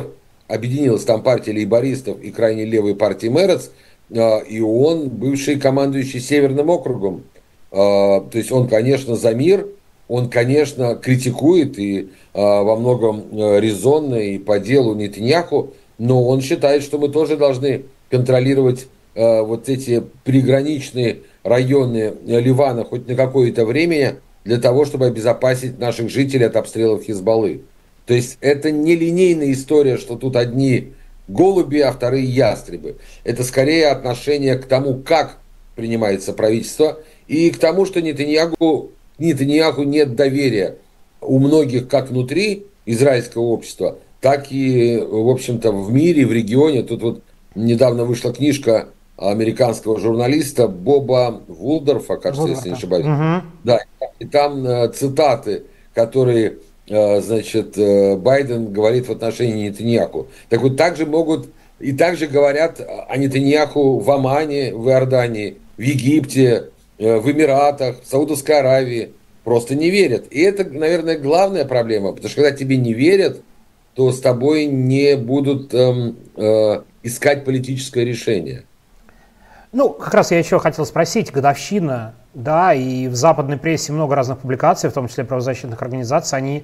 объединилась там партия лейбористов и крайне левой партии Мерец, и он бывший командующий Северным округом. То есть он, конечно, за мир, он, конечно, критикует и во многом резонно и по делу Нетаньяху, но он считает, что мы тоже должны контролировать вот эти приграничные районы Ливана хоть на какое-то время для того, чтобы обезопасить наших жителей от обстрелов Хизбаллы. То есть это не линейная история, что тут одни голуби, а вторые ястребы. Это скорее отношение к тому, как принимается правительство, и к тому, что Нетаньяху нет доверия у многих как внутри израильского общества, так и, в общем-то, в мире, в регионе. Тут вот недавно вышла книжка американского журналиста Боба Вулдорфа, кажется, если не ошибаюсь. Да, и там цитаты, которые, значит, Байден говорит в отношении Нетаньяху. Так вот, также могут и также говорят о Нетаньяху в Омане, в Иордании, в Египте, в Эмиратах, в Саудовской Аравии. Просто не верят. И это, наверное, главная проблема, потому что когда тебе не верят, то с тобой не будут искать политическое решение. Ну, как раз я еще хотел спросить, годовщина, да, и в западной прессе много разных публикаций, в том числе правозащитных организаций, они,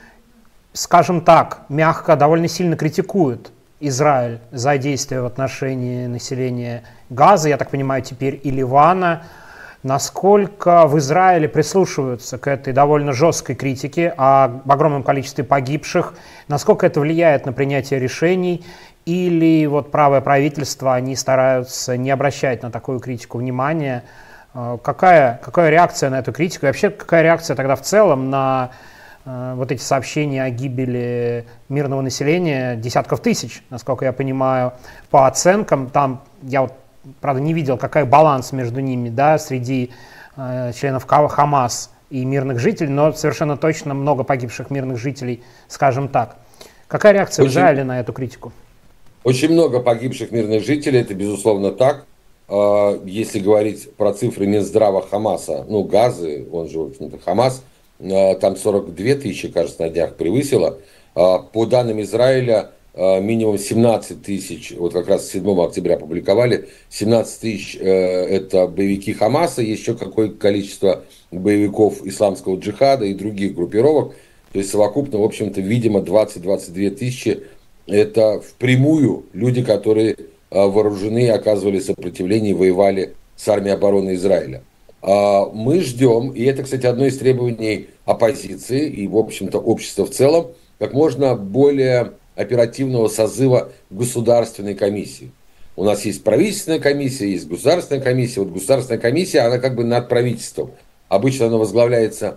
скажем так, мягко, довольно сильно критикуют Израиль за действия в отношении населения Газа, я так понимаю, теперь и Ливана. Насколько в Израиле прислушиваются к этой довольно жесткой критике об огромном количестве погибших, насколько это влияет на принятие решений, или вот правое правительство, они стараются не обращать на такую критику внимания? Какая реакция на эту критику? И вообще, какая реакция тогда в целом на вот эти сообщения о гибели мирного населения, десятков тысяч, насколько я понимаю, по оценкам? Там я вот, правда, не видел, какой баланс между ними, да, среди членов Хамас и мирных жителей, но совершенно точно много погибших мирных жителей, скажем так. Какая реакция в Израиле на эту критику? Очень много погибших мирных жителей, это безусловно так. Если говорить про цифры Минздрава Хамаса, ну, Газы, он же, в общем-то, Хамас, там 42 тысячи, кажется, на днях превысило. По данным Израиля, минимум 17 тысяч, вот как раз 7 октября опубликовали, 17 тысяч это боевики Хамаса, есть еще какое-то количество боевиков исламского джихада и других группировок. То есть совокупно, в общем-то, видимо, 20-22 тысячи это впрямую люди, которые вооружены, оказывали сопротивление, воевали с армией обороны Израиля. Мы ждем, и это, кстати, одно из требований оппозиции и, в общем-то, общества в целом, как можно более оперативного созыва государственной комиссии. У нас есть правительственная комиссия, есть государственная комиссия. Вот государственная комиссия, она как бы над правительством. Обычно она возглавляется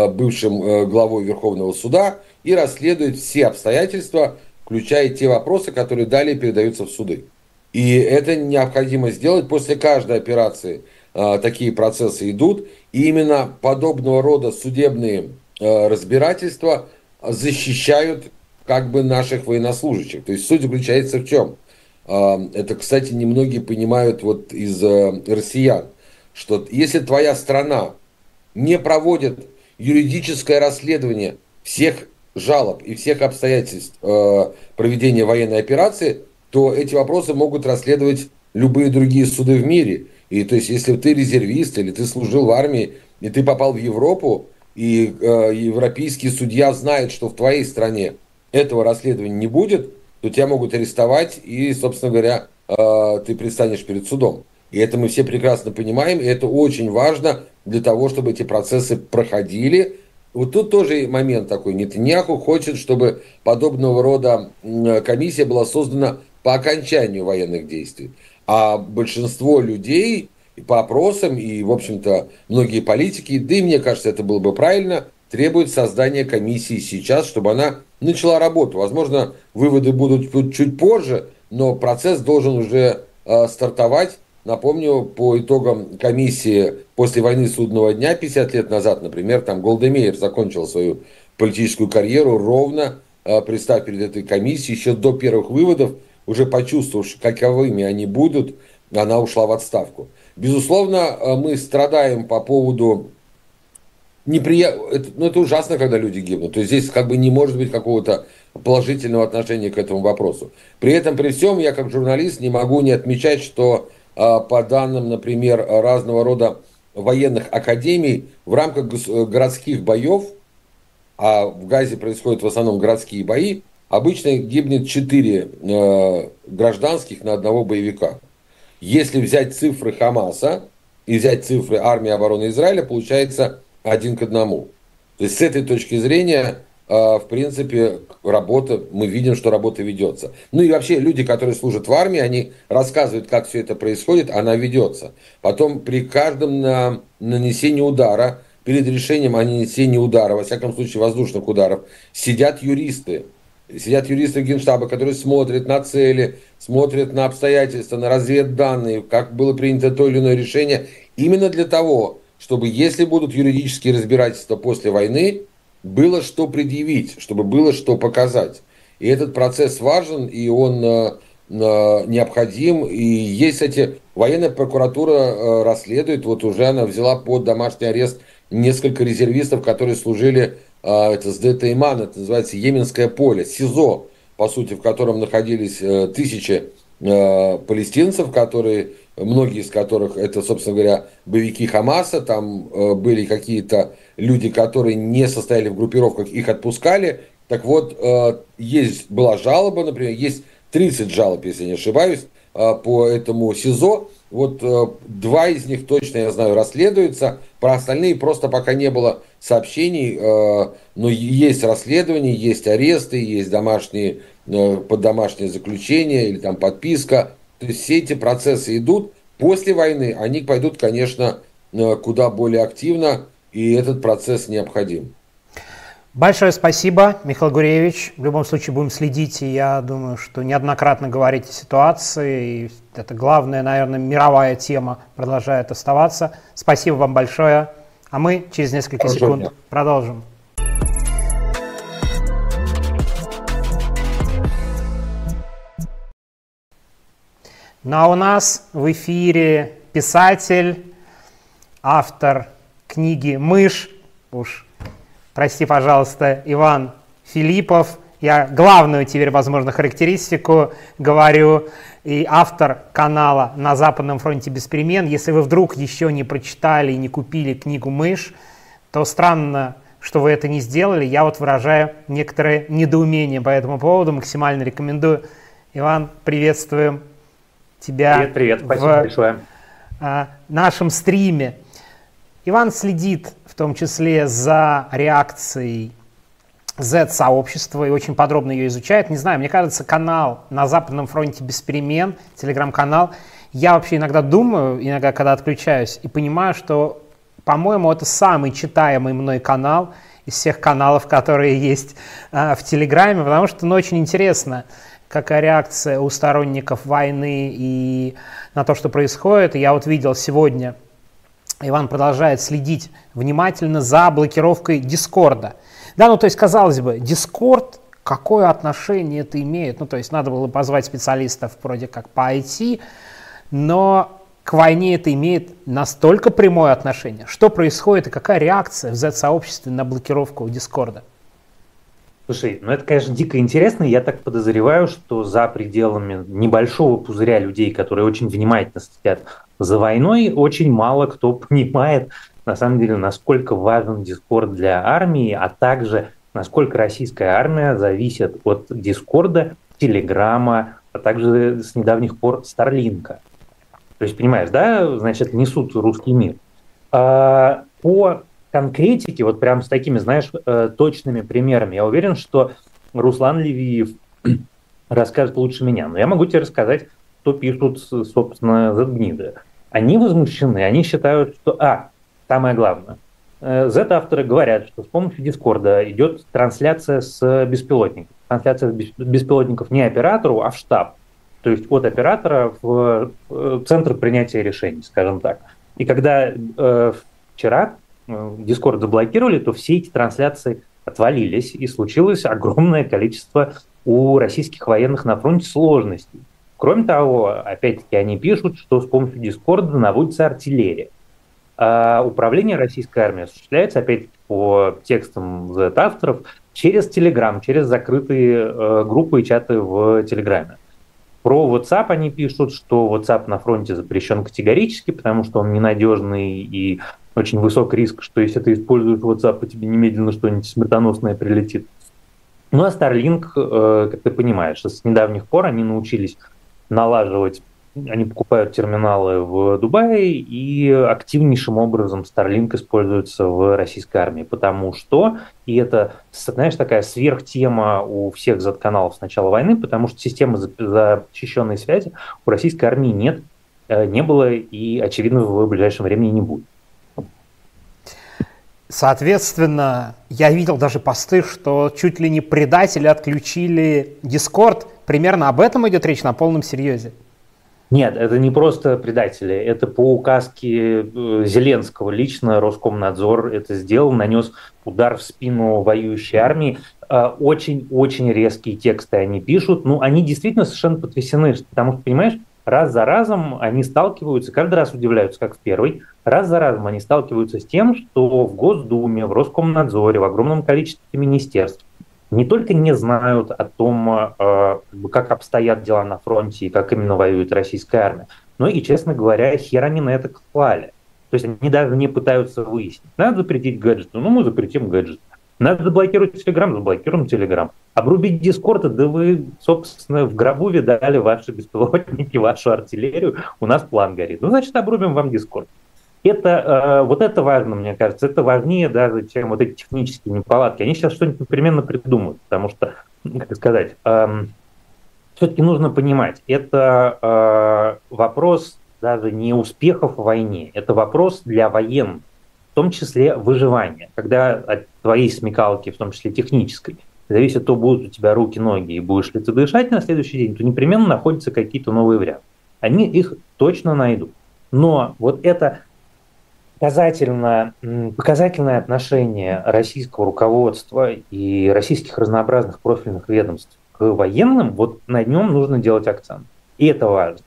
бывшим главой Верховного суда и расследует все обстоятельства, включая те вопросы, которые далее передаются в суды. И это необходимо сделать после каждой операции. Такие процессы идут. И именно подобного рода судебные разбирательства защищают как бы наших военнослужащих. То есть суть заключается в чем? Это, кстати, немногие понимают вот из россиян, что если твоя страна не проводит юридическое расследование всех жалоб и всех обстоятельств проведения военной операции, то эти вопросы могут расследовать любые другие суды в мире. И то есть, если ты резервист или ты служил в армии, и ты попал в Европу, и европейский судья знает, что в твоей стране этого расследования не будет, то тебя могут арестовать, и, собственно говоря, ты предстанешь перед судом. И это мы все прекрасно понимаем, и это очень важно для того, чтобы эти процессы проходили. Вот тут тоже момент такой. Нетаньяху хочет, чтобы подобного рода комиссия была создана по окончанию военных действий. А большинство людей по опросам и, в общем-то, многие политики, да и мне кажется, это было бы правильно, требуют создания комиссии сейчас, чтобы она начала работу. Возможно, выводы будут чуть позже, но процесс должен уже стартовать. Напомню, по итогам комиссии после войны Судного дня 50 лет назад, например, там Голда Меир закончила свою политическую карьеру ровно, представив перед этой комиссией, еще до первых выводов, уже почувствовав, каковыми они будут, она ушла в отставку. Безусловно, мы страдаем по поводу это ужасно, когда люди гибнут. То есть здесь как бы не может быть какого-то положительного отношения к этому вопросу. При этом, при всем, я как журналист не могу не отмечать, что по данным, например, разного рода военных академий, в рамках городских боев, а в Газе происходят в основном городские бои, обычно гибнет 4 гражданских на одного боевика. Если взять цифры Хамаса и взять цифры армии обороны Израиля, получается 1 к 1. То есть с этой точки зрения, в принципе, мы видим, что работа ведется. Ну и вообще люди, которые служат в армии, они рассказывают, как все это происходит, она ведется. Потом при каждом нанесении удара, перед решением о нанесении удара, во всяком случае воздушных ударов, сидят юристы Генштаба, которые смотрят на цели, смотрят на обстоятельства, на разведданные, как было принято то или иное решение, именно для того, чтобы, если будут юридические разбирательства после войны, было что предъявить, чтобы было что показать. И этот процесс важен, и он необходим. И есть, кстати, военная прокуратура расследует, вот уже она взяла под домашний арест несколько резервистов, которые служили, это Сде Тейман, это называется Йеменское поле, СИЗО, по сути, в котором находились тысячи палестинцев, многие из которых, это, собственно говоря, боевики Хамаса, там были какие-то люди, которые не состояли в группировках, их отпускали. Так вот, была жалоба, например, есть 30 жалоб, если не ошибаюсь, по этому СИЗО. Вот 2 из них точно, я знаю, расследуются, про остальные просто пока не было сообщений, но есть расследования, есть аресты, есть под домашнее заключение или там подписка. То есть все эти процессы идут. После войны они пойдут, конечно, куда более активно, и этот процесс необходим. Большое спасибо, Михаил Гуревич. В любом случае будем следить, и я думаю, что неоднократно говорить о ситуации. И это главная, наверное, мировая тема продолжает оставаться. Спасибо вам большое. А мы через несколько секунд продолжим. Ну а у нас в эфире писатель, автор книги «Мышь», прости, пожалуйста, Иван Филиппов. Я главную теперь, возможно, характеристику говорю. И автор канала «На Западном фронте без перемен». Если вы вдруг еще не прочитали и не купили книгу «Мышь», то странно, что вы это не сделали. Я вот выражаю некоторое недоумение по этому поводу. Максимально рекомендую. Иван, приветствуем тебя. Привет, спасибо большое. В нашем стриме. Иван следит в том числе за реакцией Z-сообщества и очень подробно ее изучает. Не знаю, мне кажется, канал «На Западном фронте без перемен», телеграм-канал, я вообще иногда думаю, когда отключаюсь, и понимаю, что, по-моему, это самый читаемый мной канал из всех каналов, которые есть в Телеграме, потому что очень интересно, какая реакция у сторонников войны и на то, что происходит. И я вот видел сегодня, Иван продолжает следить внимательно за блокировкой Дискорда. Да, то есть, казалось бы, Дискорд, какое отношение это имеет? То есть, надо было позвать специалистов вроде как по IT, но к войне это имеет настолько прямое отношение. Что происходит и какая реакция в Z-сообществе на блокировку Дискорда? Слушай, это, конечно, дико интересно. Я так подозреваю, что за пределами небольшого пузыря людей, которые очень внимательно следят за войной, очень мало кто понимает, на самом деле, насколько важен Дискорд для армии, а также насколько российская армия зависит от Дискорда, Телеграма, а также с недавних пор Старлинка. То есть, понимаешь, да, значит, несут русский мир. По конкретике, вот прям с такими, знаешь, точными примерами, я уверен, что Руслан Левиев расскажет лучше меня. Но я могу тебе рассказать, что пишут, собственно, Z-гниды. Они возмущены, они считают, что... самое главное. Z-авторы говорят, что с помощью Дискорда идет трансляция с беспилотников. Трансляция беспилотников не оператору, а в штаб. То есть от оператора в центр принятия решений, скажем так. И когда вчера Дискорд заблокировали, то все эти трансляции отвалились, и случилось огромное количество у российских военных на фронте сложностей. Кроме того, опять-таки, они пишут, что с помощью Дискорда наводится артиллерия. управление российской армией осуществляется, опять по текстам Z-авторов, через Telegram, через закрытые группы и чаты в Телеграме. Про WhatsApp они пишут, что WhatsApp на фронте запрещен категорически, потому что он ненадежный и очень высок риск, что если ты используешь WhatsApp, то тебе немедленно что-нибудь смертоносное прилетит. Ну а Starlink, как ты понимаешь, с недавних пор они научились налаживать, они покупают терминалы в Дубае, и активнейшим образом Starlink используется в российской армии, потому что, и это, знаешь, такая сверхтема у всех Z-каналов с начала войны, потому что системы защищенной связи у российской армии нет, не было и, очевидно, в ближайшем времени не будет. Соответственно, я видел даже посты, что чуть ли не предатели отключили Discord. Примерно об этом идет речь на полном серьезе. Нет, это не просто предатели, это по указке Зеленского лично Роскомнадзор это сделал, нанес удар в спину воюющей армии. Очень-очень резкие тексты они пишут, ну, они действительно совершенно потрясены, потому что, понимаешь, раз за разом они сталкиваются, каждый раз удивляются, как в первый, раз за разом они сталкиваются с тем, что в Госдуме, в Роскомнадзоре, в огромном количестве министерств не только не знают о том, как обстоят дела на фронте и как именно воюет российская армия, но и, честно говоря, хер они на это клали. То есть они даже не пытаются выяснить. Надо запретить гаджеты, ну мы запретим гаджеты. Надо заблокировать Телеграм, заблокируем Телеграм. Обрубить Дискорд, да вы, собственно, в гробу видали ваши беспилотники, вашу артиллерию, у нас план горит. Ну, значит, обрубим вам Дискорд. Это, вот это важно, мне кажется, это важнее даже, чем вот эти технические неполадки. Они сейчас что-нибудь непременно придумают, потому что, как сказать, все-таки нужно понимать, это вопрос даже не успехов в войне, это вопрос для военных, в том числе выживания. Когда от твоей смекалки, в том числе технической, зависит, то будут у тебя руки, ноги, и будешь ли ты дышать на следующий день, то непременно находятся какие-то новые варианты. Они их точно найдут. Но вот это показательное отношение российского руководства и российских разнообразных профильных ведомств к военным, вот на нем нужно делать акцент. И это важно.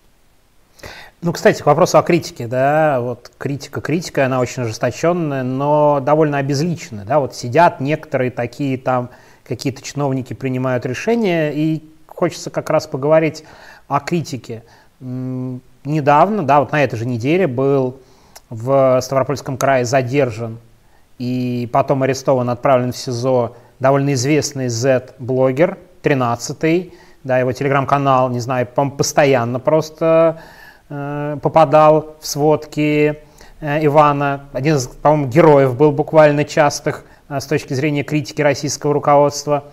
Ну, кстати, к вопросу о критике, да, вот критика, она очень ожесточенная, но довольно обезличенная, да, вот сидят некоторые такие там, какие-то чиновники принимают решения, и хочется как раз поговорить о критике. Недавно, да, вот на этой же неделе был в Ставропольском крае задержан и потом арестован, отправлен в СИЗО довольно известный Z-блогер, 13-й, да, его телеграм-канал, не знаю, по-моему, постоянно просто попадал в сводки Ивана. Один из, по-моему, героев был буквально частых с точки зрения критики российского руководства.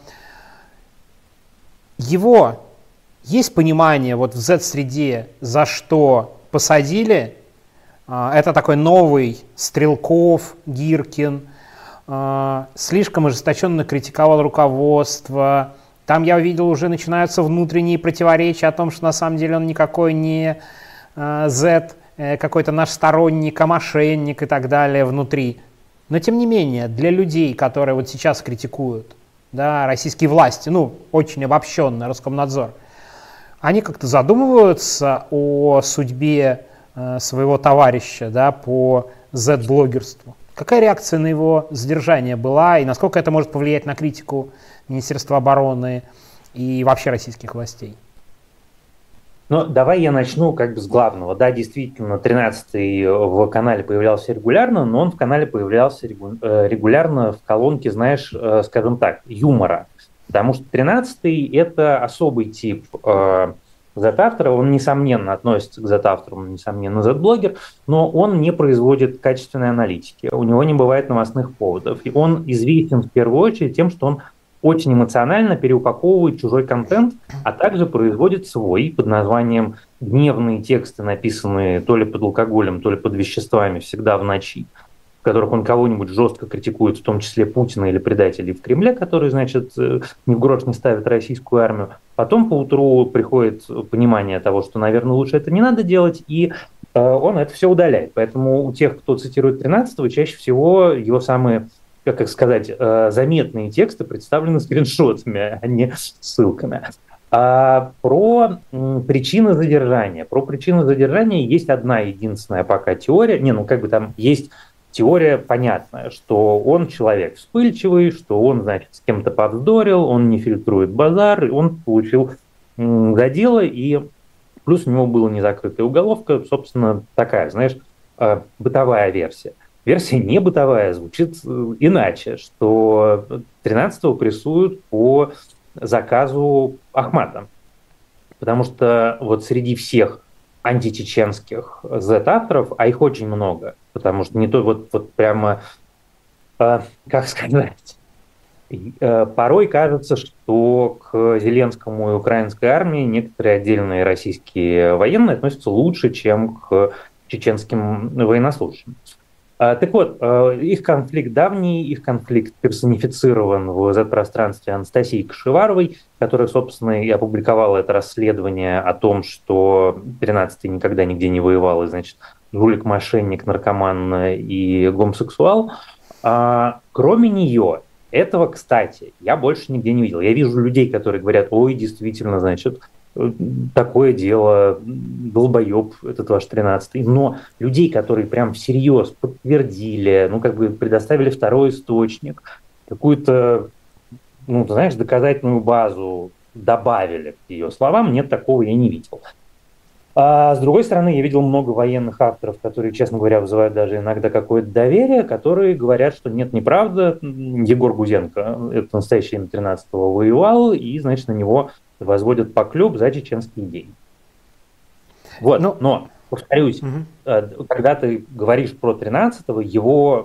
Его есть понимание вот в Z-среде, за что посадили? Это такой новый Стрелков, Гиркин, слишком ожесточенно критиковал руководство. Там, я увидел, уже начинаются внутренние противоречия о том, что на самом деле он никакой не Z, какой-то наш сторонник, а мошенник и так далее внутри. Но, тем не менее, для людей, которые вот сейчас критикуют, да, российские власти, ну, очень обобщенно, Роскомнадзор, они как-то задумываются о судьбе своего товарища, да, по Z-блогерству. Какая реакция на его задержание была, и насколько это может повлиять на критику Министерства обороны и вообще российских властей? Ну, давай я начну как бы с главного. Да, действительно, 13-й в канале появлялся регулярно, но он в канале появлялся регулярно в колонке, знаешь, скажем так, юмора. Потому что 13-й – это особый тип Z-автора, он, несомненно, относится к Z-автору, он, несомненно, Z-блогер, но он не производит качественной аналитики, у него не бывает новостных поводов. И он известен в первую очередь тем, что он очень эмоционально переупаковывает чужой контент, а также производит свой под названием «Гневные тексты», написанные то ли под алкоголем, то ли под веществами, всегда в ночи, в которых он кого-нибудь жестко критикует, в том числе Путина или предателей в Кремле, которые, значит, ни в грош не ставят российскую армию. Потом поутру приходит понимание того, что, наверное, лучше это не надо делать, и он это все удаляет. Поэтому у тех, кто цитирует 13-го, чаще всего его самые, как сказать, заметные тексты представлены скриншотами, а не ссылками. Про причины задержания. Про причины задержания есть одна единственная пока теория. Там есть теория понятная, что он человек вспыльчивый, что он, значит, с кем-то повздорил, он не фильтрует базар, и он получил за дело, и плюс у него была незакрытая уголовка, собственно, такая, знаешь, бытовая версия. Версия не бытовая звучит иначе, что 13-го прессуют по заказу Ахмата. Потому что вот среди всех античеченских Z-авторов, а их очень много, потому что не то вот прямо, как сказать, порой кажется, что к Зеленскому и украинской армии некоторые отдельные российские военные относятся лучше, чем к чеченским военнослужащим. Так вот, их конфликт давний, их конфликт персонифицирован в Z-пространстве Анастасии Кашеваровой, которая, собственно, и опубликовала это расследование о том, что 13-й никогда нигде не воевал, и, значит, жулик, мошенник, наркоман и гомосексуал. Кроме нее, этого, кстати, я больше нигде не видел. Я вижу людей, которые говорят: ой, действительно, значит, такое дело, долбоеб этот ваш 13-й. Но людей, которые прям всерьез подтвердили, предоставили второй источник, какую-то, знаешь, доказательную базу добавили к ее словам, нет, такого я не видел. А с другой стороны, я видел много военных авторов, которые, честно говоря, вызывают даже иногда какое-то доверие, которые говорят, что нет, неправда, Егор Гузенко, это настоящее имя 13-го, воевал, и, значит, на него возводят поклеп за чеченские деньги. Вот, но, повторюсь, когда ты говоришь про 13-го, его,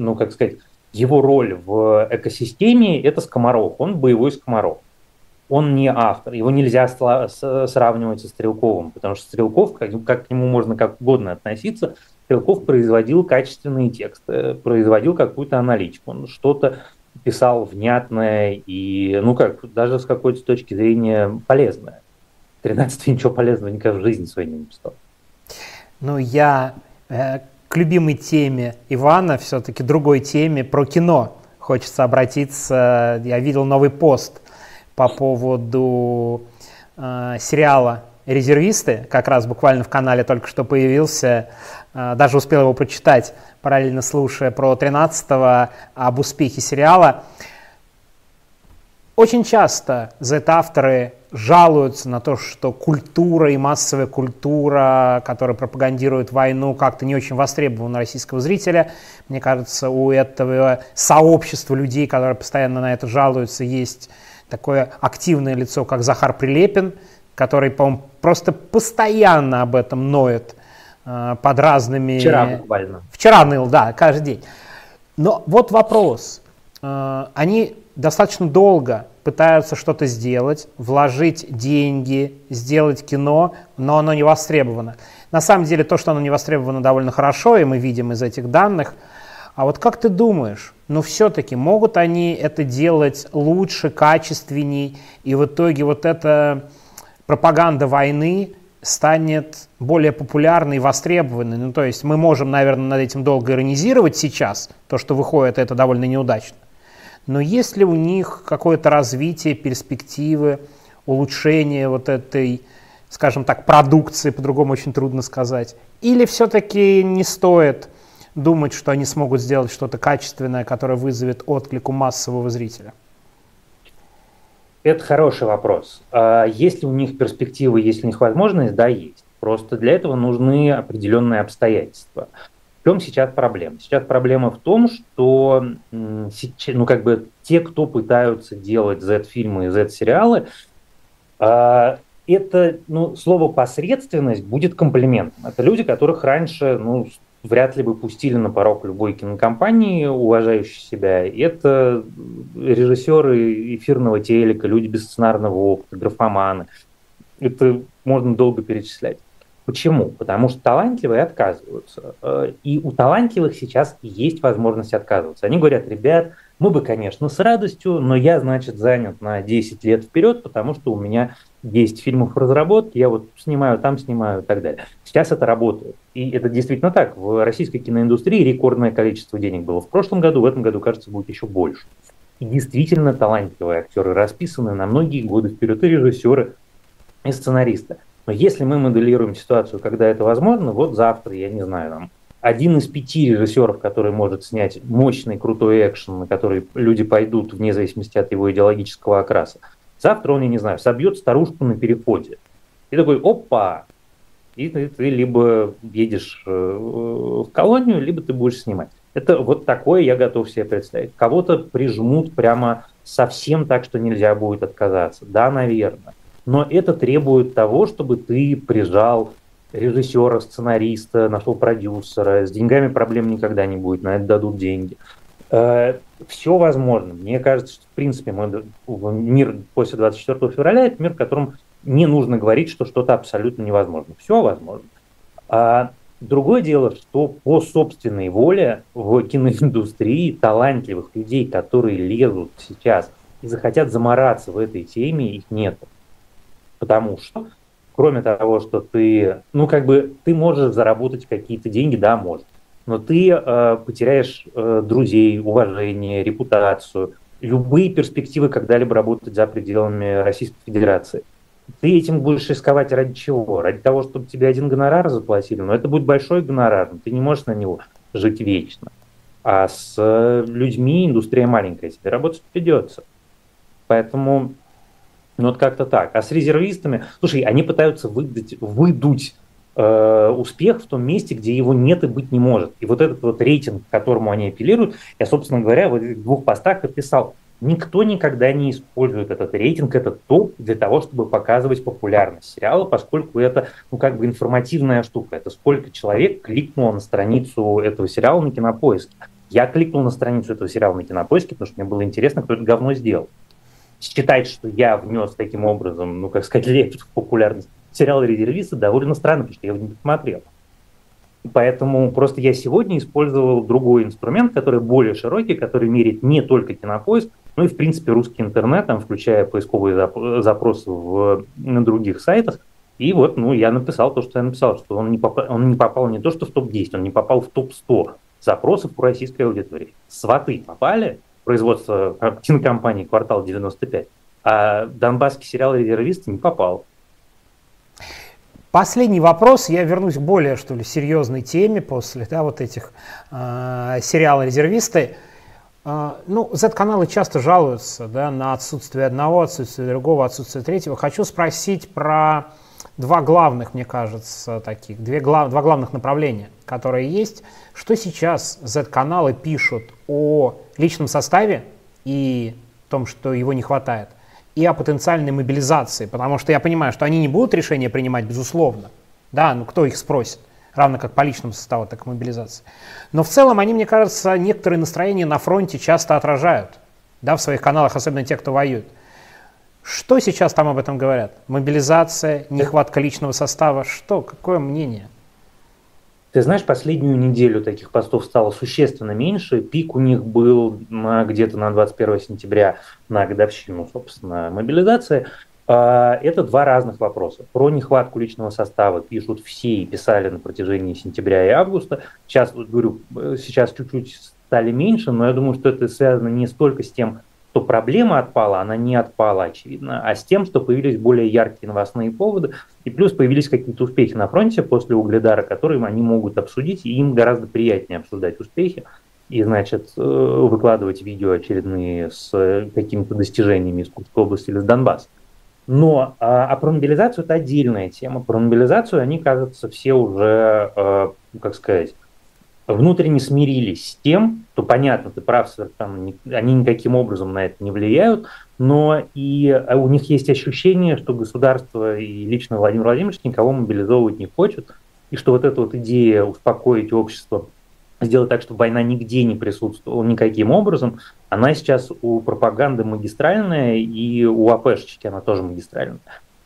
его роль в экосистеме – это скоморох, он боевой скоморох. Он не автор, его нельзя сравнивать со Стрелковым, потому что Стрелков, как к нему можно как угодно относиться, Стрелков производил качественные тексты, производил какую-то аналитику, он что-то писал внятное и, даже с какой-то точки зрения полезное. 13-й ничего полезного никогда в жизни своей не написал. Я к любимой теме Ивана, все-таки другой теме, про кино хочется обратиться. Я видел новый пост по поводу сериала «Резервисты», как раз буквально в канале только что появился, даже успел его прочитать, параллельно слушая про 13-го, об успехе сериала. Очень часто Z-авторы жалуются на то, что культура и массовая культура, которая пропагандирует войну, как-то не очень востребована российского зрителя. Мне кажется, у этого сообщества людей, которые постоянно на это жалуются, есть такое активное лицо, как Захар Прилепин, который, по-моему, просто постоянно об этом ноет под разными... Вчера буквально. Вчера ныл, да, каждый день. Но вот вопрос. Они достаточно долго пытаются что-то сделать, вложить деньги, сделать кино, но оно не востребовано. На самом деле то, что оно не востребовано, довольно хорошо, и мы видим из этих данных. А вот как ты думаешь, все-таки могут они это делать лучше, качественней, и в итоге вот эта пропаганда войны станет более популярной и востребованной? То есть мы можем, наверное, над этим долго иронизировать сейчас, то, что выходит, это довольно неудачно. Но есть ли у них какое-то развитие, перспективы, улучшение вот этой, скажем так, продукции, по-другому очень трудно сказать? Или все-таки не стоит думать, что они смогут сделать что-то качественное, которое вызовет отклик у массового зрителя? Это хороший вопрос. Есть ли у них перспективы, есть ли у них возможность? Да, есть. Просто для этого нужны определенные обстоятельства. В чем сейчас проблема? Сейчас проблема в том, что те, кто пытаются делать Z-фильмы и Z-сериалы, это, слово «посредственность» будет комплиментом. Это люди, которых раньше, вряд ли бы пустили на порог любой кинокомпании, уважающей себя. Это режиссеры эфирного телека, люди без сценарного опыта, графоманы. Это можно долго перечислять. Почему? Потому что талантливые отказываются. И у талантливых сейчас есть возможность отказываться. Они говорят: ребят, мы бы, конечно, с радостью, но я, занят на 10 лет вперед, потому что у меня 10 фильмов в разработке, я снимаю там, снимаю и так далее. Сейчас это работает. И это действительно так. В российской киноиндустрии рекордное количество денег было в прошлом году, в этом году, кажется, будет еще больше. И действительно талантливые актеры, расписаны на многие годы вперед, и режиссеры, и сценаристы. Но если мы моделируем ситуацию, когда это возможно, вот завтра, я не знаю, там, один из 5 режиссеров, который может снять мощный, крутой экшен, на который люди пойдут вне зависимости от его идеологического окраса, завтра он, я не знаю, собьет старушку на переходе. И такой, опа! И ты либо едешь в колонию, либо ты будешь снимать. Это вот такое я готов себе представить. Кого-то прижмут прямо совсем так, что нельзя будет отказаться. Да, наверное. Но это требует того, чтобы ты прижал режиссера, сценариста, нашел продюсера. С деньгами проблем никогда не будет, на это дадут деньги. Все возможно. Мне кажется, что в принципе мир после 24 февраля – это мир, в котором не нужно говорить, что что-то абсолютно невозможно. Все возможно. Другое дело, что по собственной воле в киноиндустрии талантливых людей, которые лезут сейчас и захотят замораться в этой теме, их нет. Потому что, кроме того, что ты можешь заработать какие-то деньги, да, можешь, но ты потеряешь друзей, уважение, репутацию, любые перспективы когда-либо работать за пределами Российской Федерации. Ты этим будешь рисковать ради чего? Ради того, чтобы тебе один гонорар заплатили, но это будет большой гонорар, но ты не можешь на него жить вечно. А с людьми индустрия маленькая, тебе работать придется. Поэтому вот как-то так. А с резервистами, слушай, они пытаются выдуть успех в том месте, где его нет и быть не может. И вот этот вот рейтинг, к которому они апеллируют, я, собственно говоря, в этих 2 постах описал. Никто никогда не использует этот рейтинг, этот топ для того, чтобы показывать популярность сериала, поскольку это, информативная штука. Это сколько человек кликнуло на страницу этого сериала на Кинопоиске. Я кликнул на страницу этого сериала на Кинопоиске, потому что мне было интересно, кто это говно сделал. Считать, что я внес таким образом, лепту в популярность сериала «Резервисты» довольно странно, потому что я его не посмотрел. Поэтому просто я сегодня использовал другой инструмент, который более широкий, который меряет не только Кинопоиск, но и, в принципе, русский интернет, включая поисковые запросы на других сайтах. И вот, я написал то, что я написал, что он не попал не то что в топ-10, он не попал в топ-100 запросов по российской аудитории. «Сваты» попали, производство кинокомпании «Квартал 95», а донбасский сериал «Резервисты» не попал. Последний вопрос. Я вернусь к более, серьезной теме после этих сериала «Резервисты». Z-каналы часто жалуются на отсутствие одного, отсутствие другого, отсутствие третьего. Хочу спросить про 2 главных, мне кажется, два главных направления, которые есть. Что сейчас Z-каналы пишут о личном составе и том, что его не хватает, и о потенциальной мобилизации, потому что я понимаю, что они не будут решения принимать, безусловно, кто их спросит, равно как по личному составу, так и мобилизации. Но в целом они, мне кажется, некоторые настроения на фронте часто отражают, в своих каналах, особенно те, кто воюет. Что сейчас там об этом говорят? Мобилизация, нехватка личного состава, какое мнение? Ты знаешь, последнюю неделю таких постов стало существенно меньше. Пик у них был где-то на 21 сентября, на годовщину, собственно, мобилизации. Это 2 разных вопроса. Про нехватку личного состава пишут все и писали на протяжении сентября и августа. Сейчас чуть-чуть стали меньше, но я думаю, что это связано не столько с тем, что проблема отпала, она не отпала, очевидно, а с тем, что появились более яркие новостные поводы, и плюс появились какие-то успехи на фронте после Угледара, которые они могут обсудить, и им гораздо приятнее обсуждать успехи и, выкладывать видео очередные с какими-то достижениями из Курской области или с Донбасса. Но про мобилизацию это отдельная тема. Про мобилизацию они, кажется, все уже, внутренне смирились с тем, что, понятно, ты прав совершенно, они никаким образом на это не влияют, но и у них есть ощущение, что государство и лично Владимир Владимирович никого мобилизовывать не хочет, и что вот эта вот идея успокоить общество, сделать так, чтобы война нигде не присутствовала никаким образом, она сейчас у пропаганды магистральная, и у АПшечки она тоже магистральная.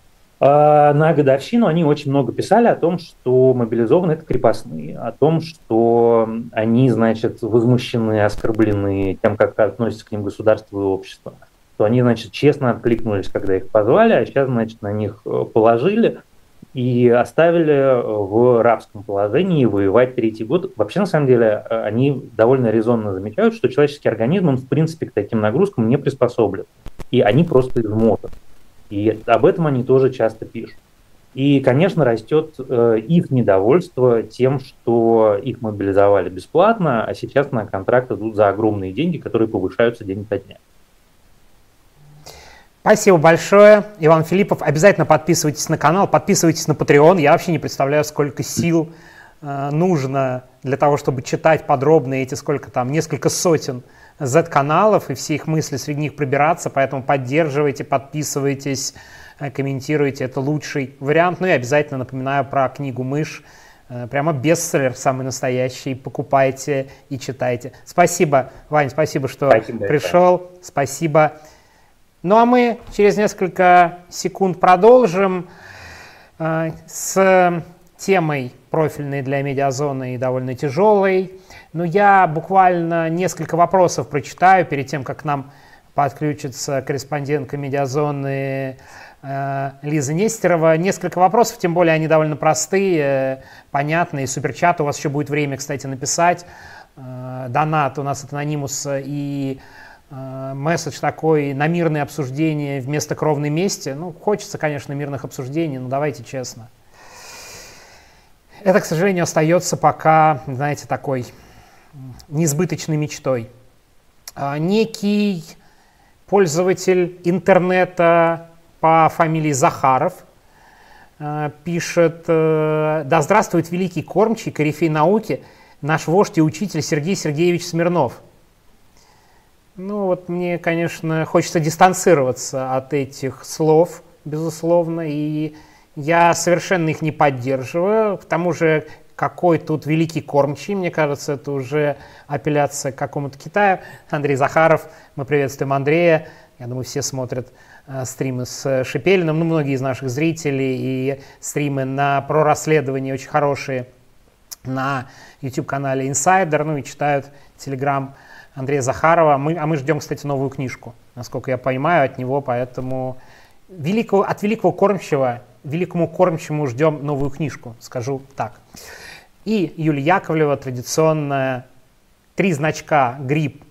На годовщину они очень много писали о том, что мобилизованные – это крепостные, о том, что они, возмущены, оскорблены тем, как относится к ним государство и общество. Что они, честно откликнулись, когда их позвали, а сейчас, на них положили. и оставили в рабском положении воевать третий год. Вообще, на самом деле, они довольно резонно замечают, что человеческий организм, он, в принципе, к таким нагрузкам не приспособлен. И они просто измотаны. И об этом они тоже часто пишут. И, конечно, растет их недовольство тем, что их мобилизовали бесплатно, а сейчас на контракт идут за огромные деньги, которые повышаются день ото дня. Спасибо большое, Иван Филиппов. Обязательно подписывайтесь на канал, подписывайтесь на Patreon. Я вообще не представляю, сколько сил нужно для того, чтобы читать подробно эти, сколько там, несколько сотен Z-каналов и все их мысли среди них пробираться. Поэтому поддерживайте, подписывайтесь, комментируйте. Это лучший вариант. Ну и обязательно напоминаю про книгу «Мышь». Прямо бестселлер самый настоящий. Покупайте и читайте. Спасибо, Вань, спасибо, что пришел. Спасибо. Ну а мы через несколько секунд продолжим с темой профильной для Медиазоны и довольно тяжелой. Но я буквально несколько вопросов прочитаю перед тем, как к нам подключится корреспондентка Медиазоны Лиза Нестерова. Несколько вопросов, тем более они довольно простые, понятные. Суперчат у вас еще будет время, кстати, написать. Донат у нас от Анонимуса и месседж такой на мирное обсуждение вместо кровной мести. Ну, хочется, конечно, мирных обсуждений, но давайте честно. Это, к сожалению, остается пока, знаете, такой несбыточной мечтой. Некий пользователь интернета по фамилии Захаров пишет: «Да здравствует великий кормчий, корифей науки, наш вождь и учитель Сергей Сергеевич Смирнов». Ну вот мне, конечно, хочется дистанцироваться от этих слов, безусловно, и я совершенно их не поддерживаю. К тому же, какой тут великий кормчий, мне кажется, это уже апелляция к какому-то Китаю. Андрей Захаров, мы приветствуем Андрея. Я думаю, все смотрят стримы с Шепелиным, ну, многие из наших зрителей, и стримы про расследование очень хорошие на YouTube-канале Insider, ну и читают Telegram Андрея Захарова. Мы ждем, кстати, новую книжку, насколько я понимаю, от него, поэтому от великого кормчего, великому кормчему ждем новую книжку, скажу так. И Юлия Яковлева, традиционная 3 значка гриб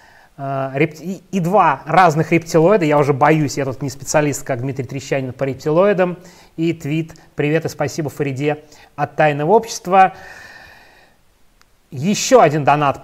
и 2 разных рептилоида. Я уже боюсь, я тут не специалист, как Дмитрий Трещанин по рептилоидам. И твит «Привет и спасибо Фариде от Тайного общества». Еще один донат,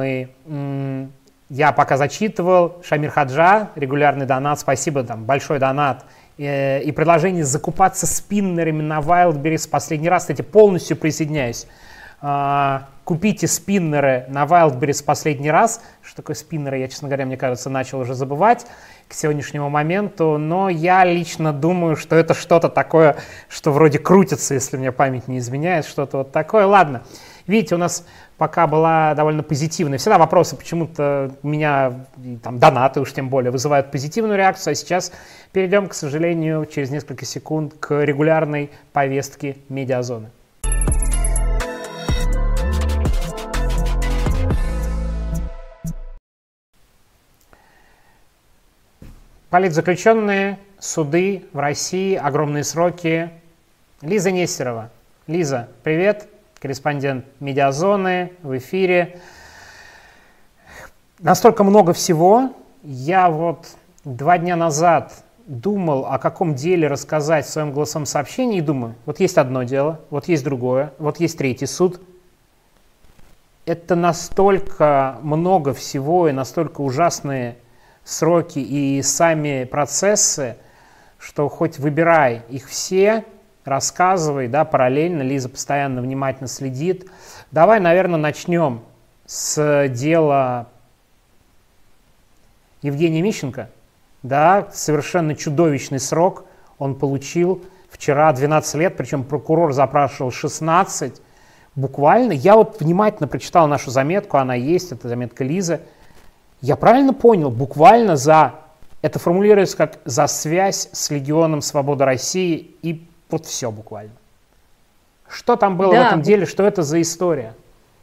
я пока зачитывал. Шамир Хаджа, регулярный донат, спасибо, там большой донат. И предложение закупаться спиннерами на Wildberries последний раз, кстати, полностью присоединяюсь. Купите спиннеры на Wildberries последний раз. Что такое спиннеры, я, честно говоря, мне кажется, начал уже забывать к сегодняшнему моменту. Но я лично думаю, что это что-то такое, что вроде крутится, если мне память не изменяет, что-то вот такое. Ладно, видите, у нас пока была довольно позитивная. Всегда вопросы почему-то у меня, там, донаты уж тем более, вызывают позитивную реакцию. А сейчас перейдем, к сожалению, через несколько секунд к регулярной повестке Медиазоны. Политзаключенные, суды в России, огромные сроки. Лиза Нестерова. Лиза, привет. Корреспондент Медиазоны в эфире. Настолько много всего. Я вот 2 дня назад думал, о каком деле рассказать в своем голосовом сообщении, и думаю, вот есть одно дело, вот есть другое, вот есть 3-й суд. Это настолько много всего и настолько ужасные сроки и сами процессы, что хоть выбирай их все, рассказывай, да, параллельно. Лиза постоянно внимательно следит. Давай, наверное, начнем с дела Евгения Мищенко. Да, совершенно чудовищный срок он получил вчера, 12 лет, причем прокурор запрашивал 16. Буквально, я вот внимательно прочитал нашу заметку, она есть, это заметка Лизы. Я правильно понял, буквально это формулируется как за связь с Легионом Свободы России и вот все буквально. Что там было в этом деле, что это за история?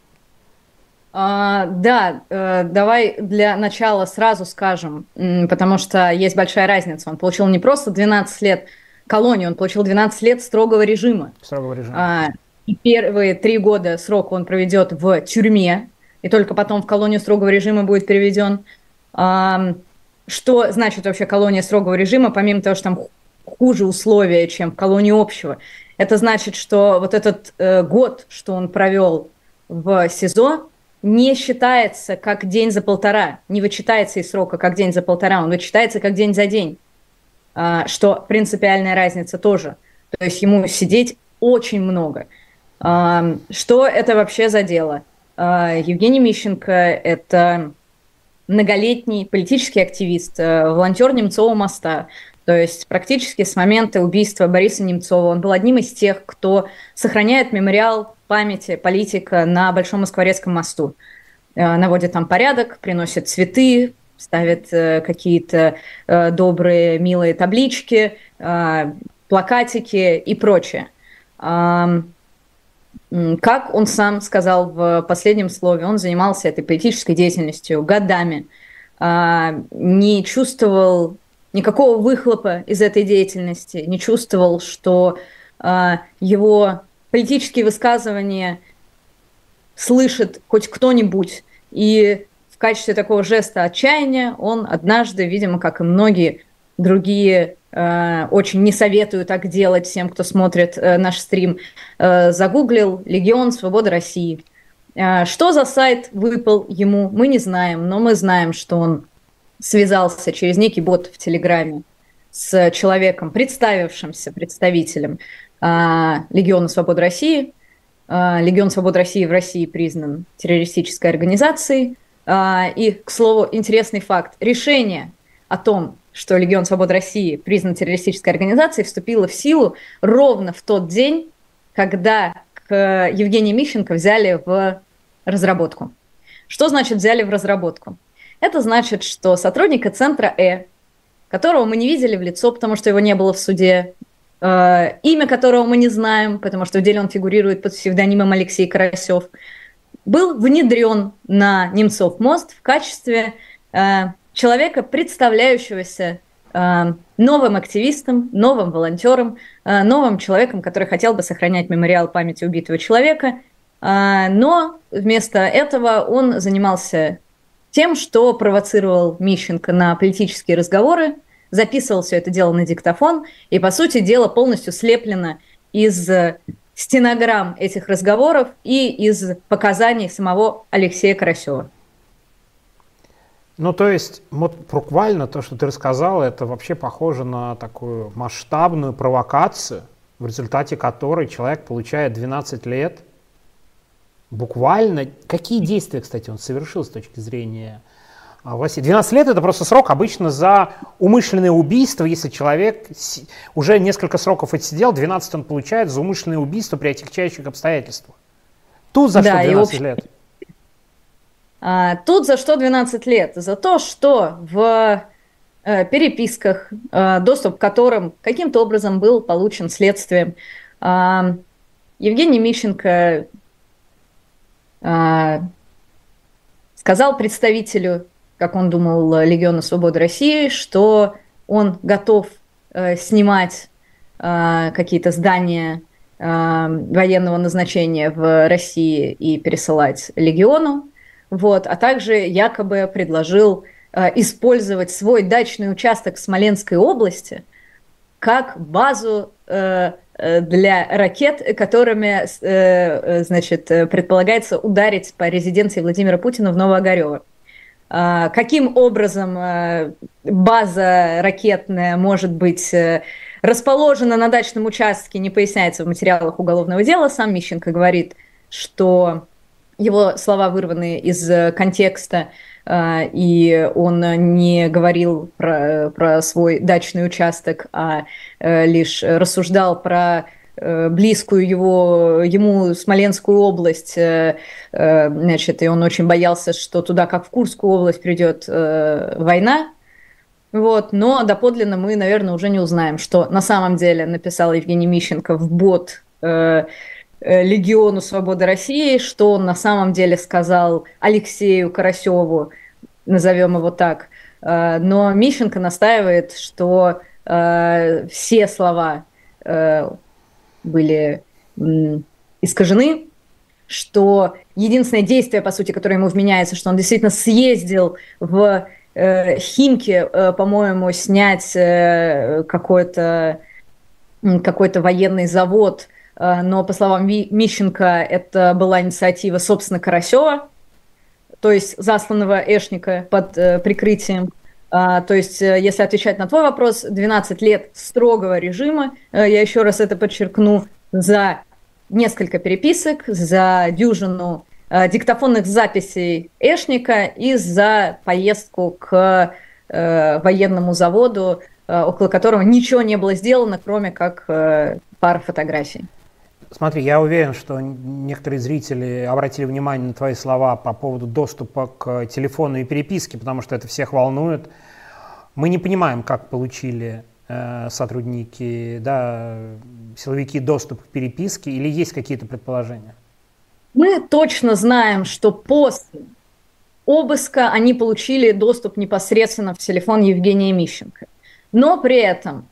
Давай для начала сразу скажем, потому что есть большая разница. Он получил не просто 12 лет колонию, он получил 12 лет строгого режима. Строгого режима. И первые 3 года срока он проведет в тюрьме, и только потом в колонию строгого режима будет переведен. Что значит вообще колония строгого режима, помимо того, что там хуже условия, чем в колонии общего? Это значит, что вот этот год, что он провел в СИЗО, не считается как день за полтора, не вычитается из срока как день за полтора, он вычитается как день за день, что принципиальная разница тоже. То есть ему сидеть очень много. Что это вообще за дело? Евгений Мищенко – это многолетний политический активист, волонтер Немцова моста. То есть практически с момента убийства Бориса Немцова он был одним из тех, кто сохраняет мемориал памяти политика на Большом Москворецком мосту. Наводит там порядок, приносит цветы, ставит какие-то добрые, милые таблички, плакатики и прочее. Как он сам сказал в последнем слове, он занимался этой политической деятельностью годами, не чувствовал никакого выхлопа из этой деятельности, не чувствовал, что его политические высказывания слышит хоть кто-нибудь. И в качестве такого жеста отчаяния он однажды, видимо, как и многие другие, очень не советую так делать всем, кто смотрит наш стрим, загуглил «Легион Свободы России». Что за сайт выпал ему, мы не знаем, но мы знаем, что он связался через некий бот в Телеграме с человеком, представившимся представителем Легиона Свободы России. Легион Свободы России в России признан террористической организацией. И, к слову, интересный факт. Решение о том, что Легион Свободы России признан террористической организацией, вступило в силу ровно в тот день, когда к Евгению Мищенко взяли в разработку. Что значит взяли в разработку? Это значит, что сотрудника центра которого мы не видели в лицо, потому что его не было в суде, имя которого мы не знаем, потому что в деле он фигурирует под псевдонимом Алексей Карасев, был внедрен на Немцов мост в качестве человека, представляющегося новым активистом, новым волонтером, новым человеком, который хотел бы сохранять мемориал памяти убитого человека, но вместо этого он занимался тем, что провоцировал Мищенко на политические разговоры, записывал все это дело на диктофон, и, по сути, дело полностью слеплено из стенограмм этих разговоров и из показаний самого Алексея Карасева. Ну, то есть, вот буквально то, что ты рассказала, это вообще похоже на такую масштабную провокацию, в результате которой человек получает 12 лет. Буквально. Какие действия, кстати, он совершил с точки зрения власти? 12 лет – это просто срок обычно за умышленное убийство. Если человек уже несколько сроков отсидел, 12 он получает за умышленное убийство при отягчающих обстоятельствах. Тут за что 12 лет? Тут за что 12 лет? За то, что в переписках, доступ к которым каким-то образом был получен следствием, Евгений Мищенко сказал представителю, как он думал, Легиона Свободы России, что он готов снимать какие-то здания военного назначения в России и пересылать Легиону. Вот, а также якобы предложил использовать свой дачный участок в Смоленской области как базу для ракет, которыми, значит, предполагается ударить по резиденции Владимира Путина в Новоогарево. Каким образом база ракетная может быть расположена на дачном участке, не поясняется в материалах уголовного дела. Сам Мищенко говорит, что его слова вырваны из контекста, и он не говорил про свой дачный участок, а лишь рассуждал про близкую ему Смоленскую область, значит, и он очень боялся, что туда, как в Курскую область, придет война. Вот. Но доподлинно мы, наверное, уже не узнаем, что на самом деле написал Евгений Мищенко в бот Легиону Свободы России, что он на самом деле сказал Алексею Карасеву, назовем его так. Но Мищенко настаивает, что все слова были искажены, что единственное действие, по сути, которое ему вменяется, что он действительно съездил в Химки, по-моему, снять какой-то военный завод, но, по словам Мищенко, это была инициатива, собственно, Карасева, то есть засланного Эшника под прикрытием. То есть, если отвечать на твой вопрос, 12 лет строгого режима, я еще раз это подчеркну, за несколько переписок, за дюжину диктофонных записей Эшника и за поездку к военному заводу, около которого ничего не было сделано, кроме как пара фотографий. Смотри, я уверен, что некоторые зрители обратили внимание на твои слова по поводу доступа к телефону и переписке, потому что это всех волнует. Мы не понимаем, как получили сотрудники, да, силовики доступ к переписке, или есть какие-то предположения? Мы точно знаем, что после обыска они получили доступ непосредственно в телефон Евгения Мищенко. Но при этом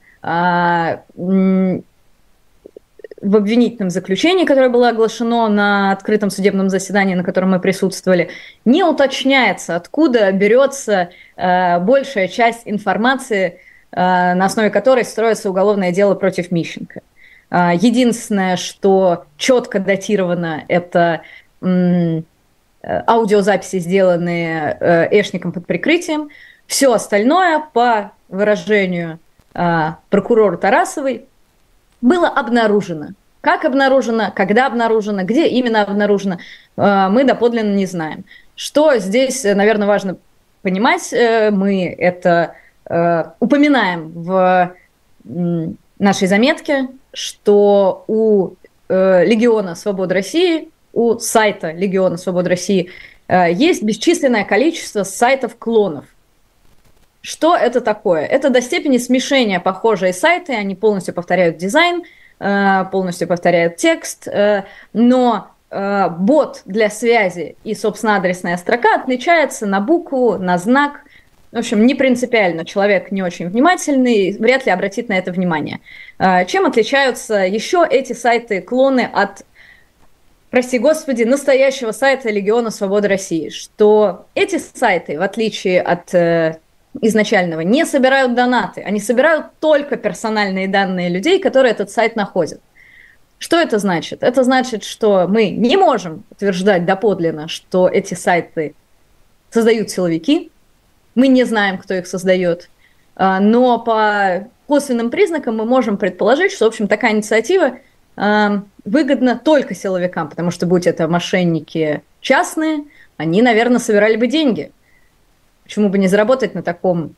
в обвинительном заключении, которое было оглашено на открытом судебном заседании, на котором мы присутствовали, не уточняется, откуда берется большая часть информации, на основе которой строится уголовное дело против Мищенко. Единственное, что четко датировано, это аудиозаписи, сделанные Эшником под прикрытием. Все остальное, по выражению прокурора Тарасовой, было обнаружено. Как обнаружено, когда обнаружено, где именно обнаружено, мы доподлинно не знаем. Что здесь, наверное, важно понимать, мы это упоминаем в нашей заметке, что у Легиона Свободы России, у сайта Легиона Свободы России есть бесчисленное количество сайтов-клонов. Что это такое? Это до степени смешения похожие сайты, они полностью повторяют дизайн, полностью повторяют текст, но бот для связи и, собственно, адресная строка отличается на букву, на знак. В общем, не принципиально. Человек не очень внимательный, вряд ли обратит на это внимание. Чем отличаются еще эти сайты-клоны от, прости господи, настоящего сайта Легиона Свободы России? Что эти сайты, в отличие от изначального, не собирают донаты. Они собирают только персональные данные людей, которые этот сайт находят. Что это значит? Это значит, что мы не можем утверждать доподлинно, что эти сайты создают силовики. Мы не знаем, кто их создает. Но по косвенным признакам мы можем предположить, что, в общем, такая инициатива выгодна только силовикам, потому что, будь это мошенники частные, они, наверное, собирали бы деньги. Почему бы не заработать на таком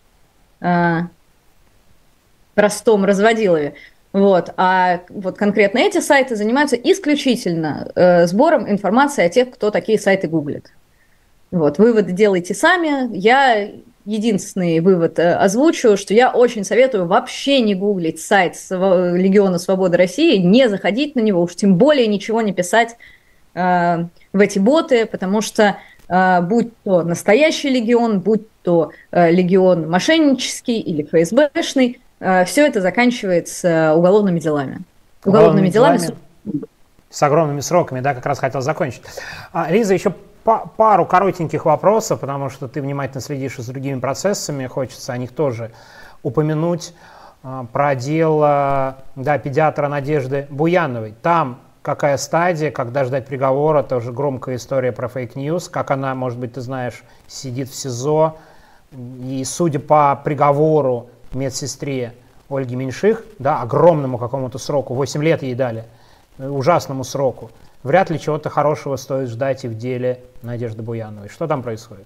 простом разводилове? Вот. А вот конкретно эти сайты занимаются исключительно сбором информации о тех, кто такие сайты гуглит. Вот. Выводы делайте сами. Я единственный вывод озвучу, что я очень советую вообще не гуглить сайт Легиона Свободы России, не заходить на него, уж тем более ничего не писать в эти боты, потому что будь то настоящий легион, будь то легион мошеннический или ФСБшный, все это заканчивается уголовными делами. Уголовными делами с огромными сроками, да, как раз хотел закончить. Лиза, еще пару коротеньких вопросов, потому что ты внимательно следишь и за другими процессами, хочется о них тоже упомянуть. Про дело, да, педиатра Надежды Буяновой. Там какая стадия, когда ждать приговора, тоже громкая история про фейк-ньюс, как она, может быть, ты знаешь, сидит в СИЗО, и судя по приговору медсестре Ольги Меньших, да, огромному какому-то сроку, 8 лет ей дали, ужасному сроку, вряд ли чего-то хорошего стоит ждать и в деле Надежды Буяновой. Что там происходит?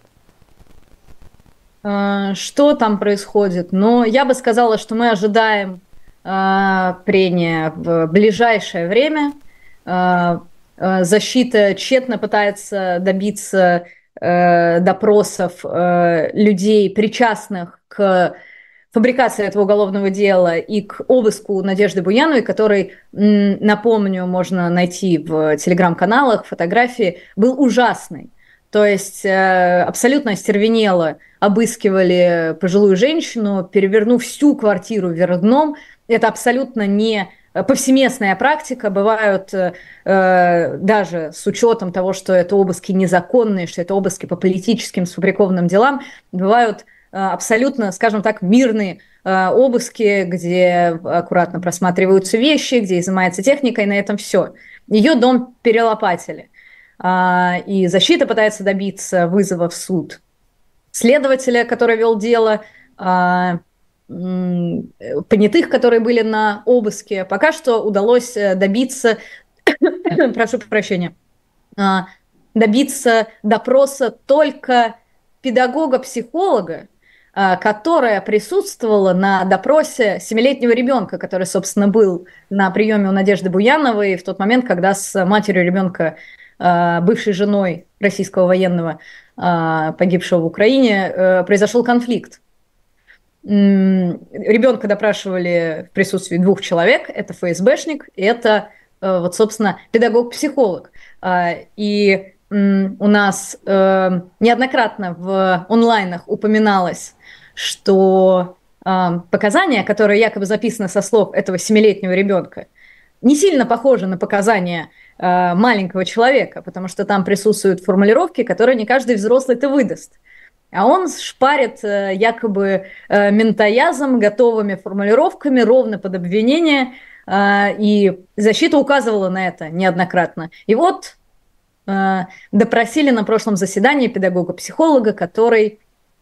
Что там происходит? Ну, я бы сказала, что мы ожидаем прения в ближайшее время. Защита тщетно пытается добиться допросов людей, причастных к фабрикации этого уголовного дела и к обыску Надежды Буяновой, который, напомню, можно найти в телеграм-каналах, фотографии, был ужасный. То есть абсолютно остервенело обыскивали пожилую женщину, перевернув всю квартиру вверх дном. Это абсолютно не повсеместная практика. Бывают даже с учетом того, что это обыски незаконные, что это обыски по политическим сфабрикованным делам, бывают абсолютно, скажем так, мирные обыски, где аккуратно просматриваются вещи, где изымается техника, и на этом все. Ее дом перелопатили. И защита пытается добиться вызова в суд следователя, который вел дело, понятых, которые были на обыске. Пока что удалось добиться, прошу прощения, добиться допроса только педагога-психолога, которая присутствовала на допросе 7-летнего ребенка, который, собственно, был на приеме у Надежды Буяновой в тот момент, когда с матерью ребенка, бывшей женой российского военного, погибшего в Украине, произошел конфликт. Ребенка допрашивали в присутствии 2 человек, это ФСБшник, и это, вот, собственно, педагог-психолог. И у нас неоднократно в онлайнах упоминалось, что показания, которые якобы записаны со слов этого 7-летнего ребенка, не сильно похожи на показания маленького человека, потому что там присутствуют формулировки, которые не каждый взрослый-то выдаст. А он шпарит якобы ментоязом, готовыми формулировками, ровно под обвинение, и защита указывала на это неоднократно. И вот допросили на прошлом заседании педагога-психолога, которая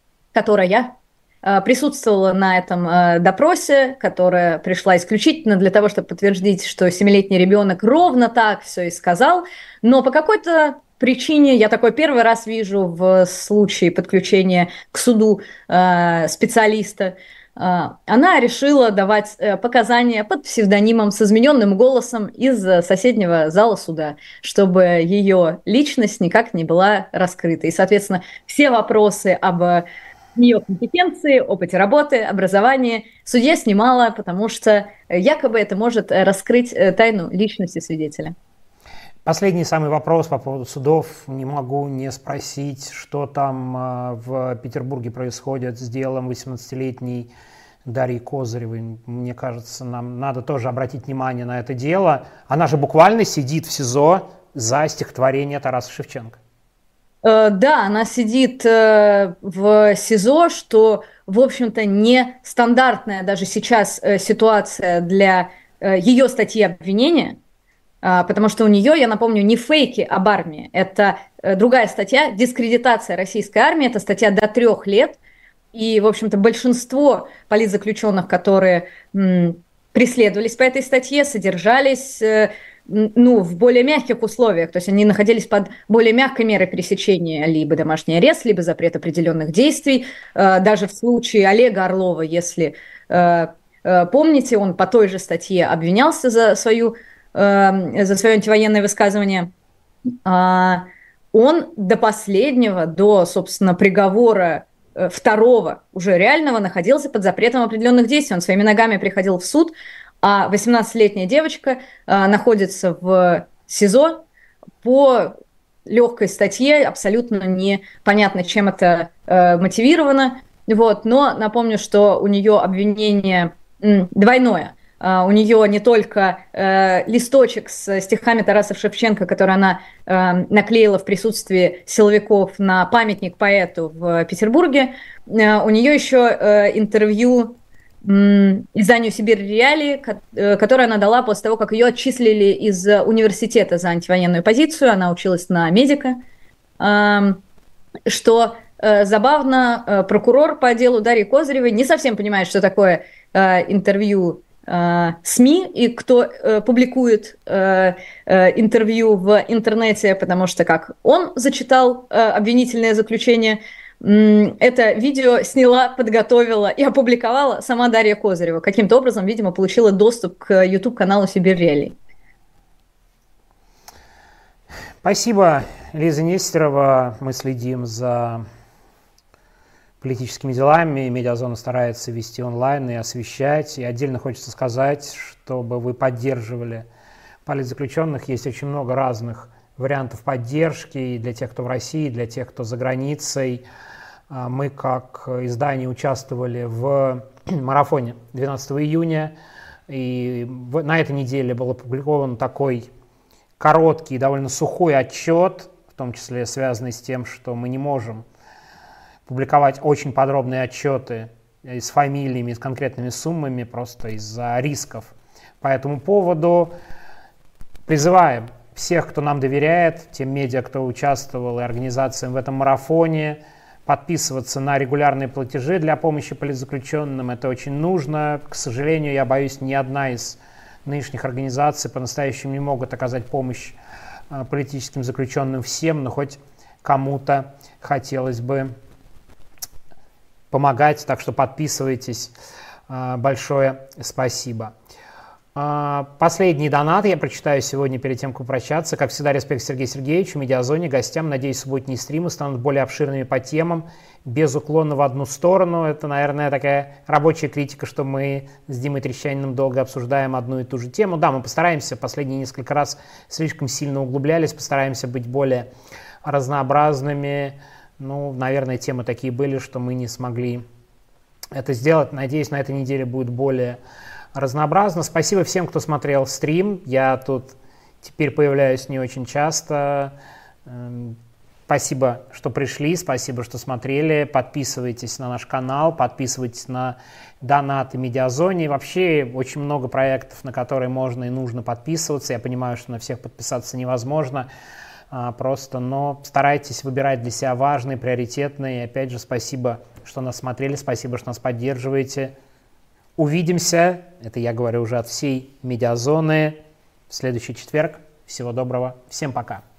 присутствовала на этом допросе, которая пришла исключительно для того, чтобы подтвердить, что 7-летний ребенок ровно так все и сказал, но по какой-то причине, я такой первый раз вижу в случае подключения к суду специалиста, она решила давать показания под псевдонимом с измененным голосом из соседнего зала суда, чтобы ее личность никак не была раскрыта. И, соответственно, все вопросы об ее компетенции, опыте работы, образовании судья снимала, потому что якобы это может раскрыть тайну личности свидетеля. Последний самый вопрос по поводу судов. Не могу не спросить, что там в Петербурге происходит с делом 18-летней Дарьи Козыревой. Мне кажется, нам надо тоже обратить внимание на это дело. Она же буквально сидит в СИЗО за стихотворение Тараса Шевченко. Да, она сидит в СИЗО, что, в общем-то, не стандартная даже сейчас ситуация для ее статьи обвинения, потому что у нее, я напомню, не фейки об армии, это другая статья, дискредитация российской армии, это статья до 3 лет, и, в общем-то, большинство политзаключенных, которые преследовались по этой статье, содержались в более мягких условиях, то есть они находились под более мягкой мерой пресечения, либо домашний арест, либо запрет определенных действий. Даже в случае Олега Орлова, если помните, он по той же статье обвинялся за свое антивоенное высказывание. Он до последнего, до, собственно, приговора второго, уже реального, находился под запретом определенных действий. Он своими ногами приходил в суд, а 18-летняя девочка находится в СИЗО по легкой статье, абсолютно непонятно, чем это мотивировано. Вот. Но напомню, что у нее обвинение двойное. У нее не только листочек с стихами Тараса Шевченко, который она наклеила в присутствии силовиков на памятник поэту в Петербурге, у нее еще интервью изданию «Сибирь Реалии», которое она дала после того, как ее отчислили из университета за антивоенную позицию. Она училась на медика. Что забавно, прокурор по делу Дарьи Козыревой не совсем понимает, что такое интервью СМИ и кто публикует интервью в интернете, потому что, как он зачитал обвинительное заключение, это видео сняла, подготовила и опубликовала сама Дарья Козырева. Каким-то образом, видимо, получила доступ к YouTube-каналу «Сибирь Реалии». Спасибо, Лиза Нестерова. Мы следим за политическими делами. Медиазона старается вести онлайн и освещать. И отдельно хочется сказать, чтобы вы поддерживали политзаключенных. Есть очень много разных вариантов поддержки и для тех, кто в России, и для тех, кто за границей. Мы, как издание, участвовали в марафоне 12 июня, и на этой неделе был опубликован такой короткий, довольно сухой отчет, в том числе связанный с тем, что мы не можем публиковать очень подробные отчеты с фамилиями, с конкретными суммами, просто из-за рисков. По этому поводу призываем всех, кто нам доверяет, тем медиа, кто участвовал, и организациям в этом марафоне, подписываться на регулярные платежи для помощи политзаключенным. Это очень нужно. К сожалению, я боюсь, ни одна из нынешних организаций по-настоящему не могут оказать помощь политическим заключенным всем, но хоть кому-то хотелось бы помогать, так что подписывайтесь. Большое спасибо. Последний донат я прочитаю сегодня перед тем, как попрощаться. Как всегда, респект Сергею Сергеевичу, Медиазоне, гостям. Надеюсь, субботние стримы станут более обширными по темам, без уклона в одну сторону. Это, наверное, такая рабочая критика, что мы с Димой Трещаниным долго обсуждаем одну и ту же тему. Да, мы постараемся, последние несколько раз слишком сильно углублялись, постараемся быть более разнообразными. Ну, наверное, темы такие были, что мы не смогли это сделать. Надеюсь, на этой неделе будет более разнообразно. Спасибо всем, кто смотрел стрим. Я тут теперь появляюсь не очень часто. Спасибо, что пришли, спасибо, что смотрели. Подписывайтесь на наш канал, подписывайтесь на донаты Медиазоне. Вообще очень много проектов, на которые можно и нужно подписываться. Я понимаю, что на всех подписаться невозможно. Просто, но старайтесь выбирать для себя важные, приоритетные. И опять же, спасибо, что нас смотрели, спасибо, что нас поддерживаете. Увидимся, это я говорю уже от всей Медиазоны, в следующий четверг. Всего доброго, всем пока.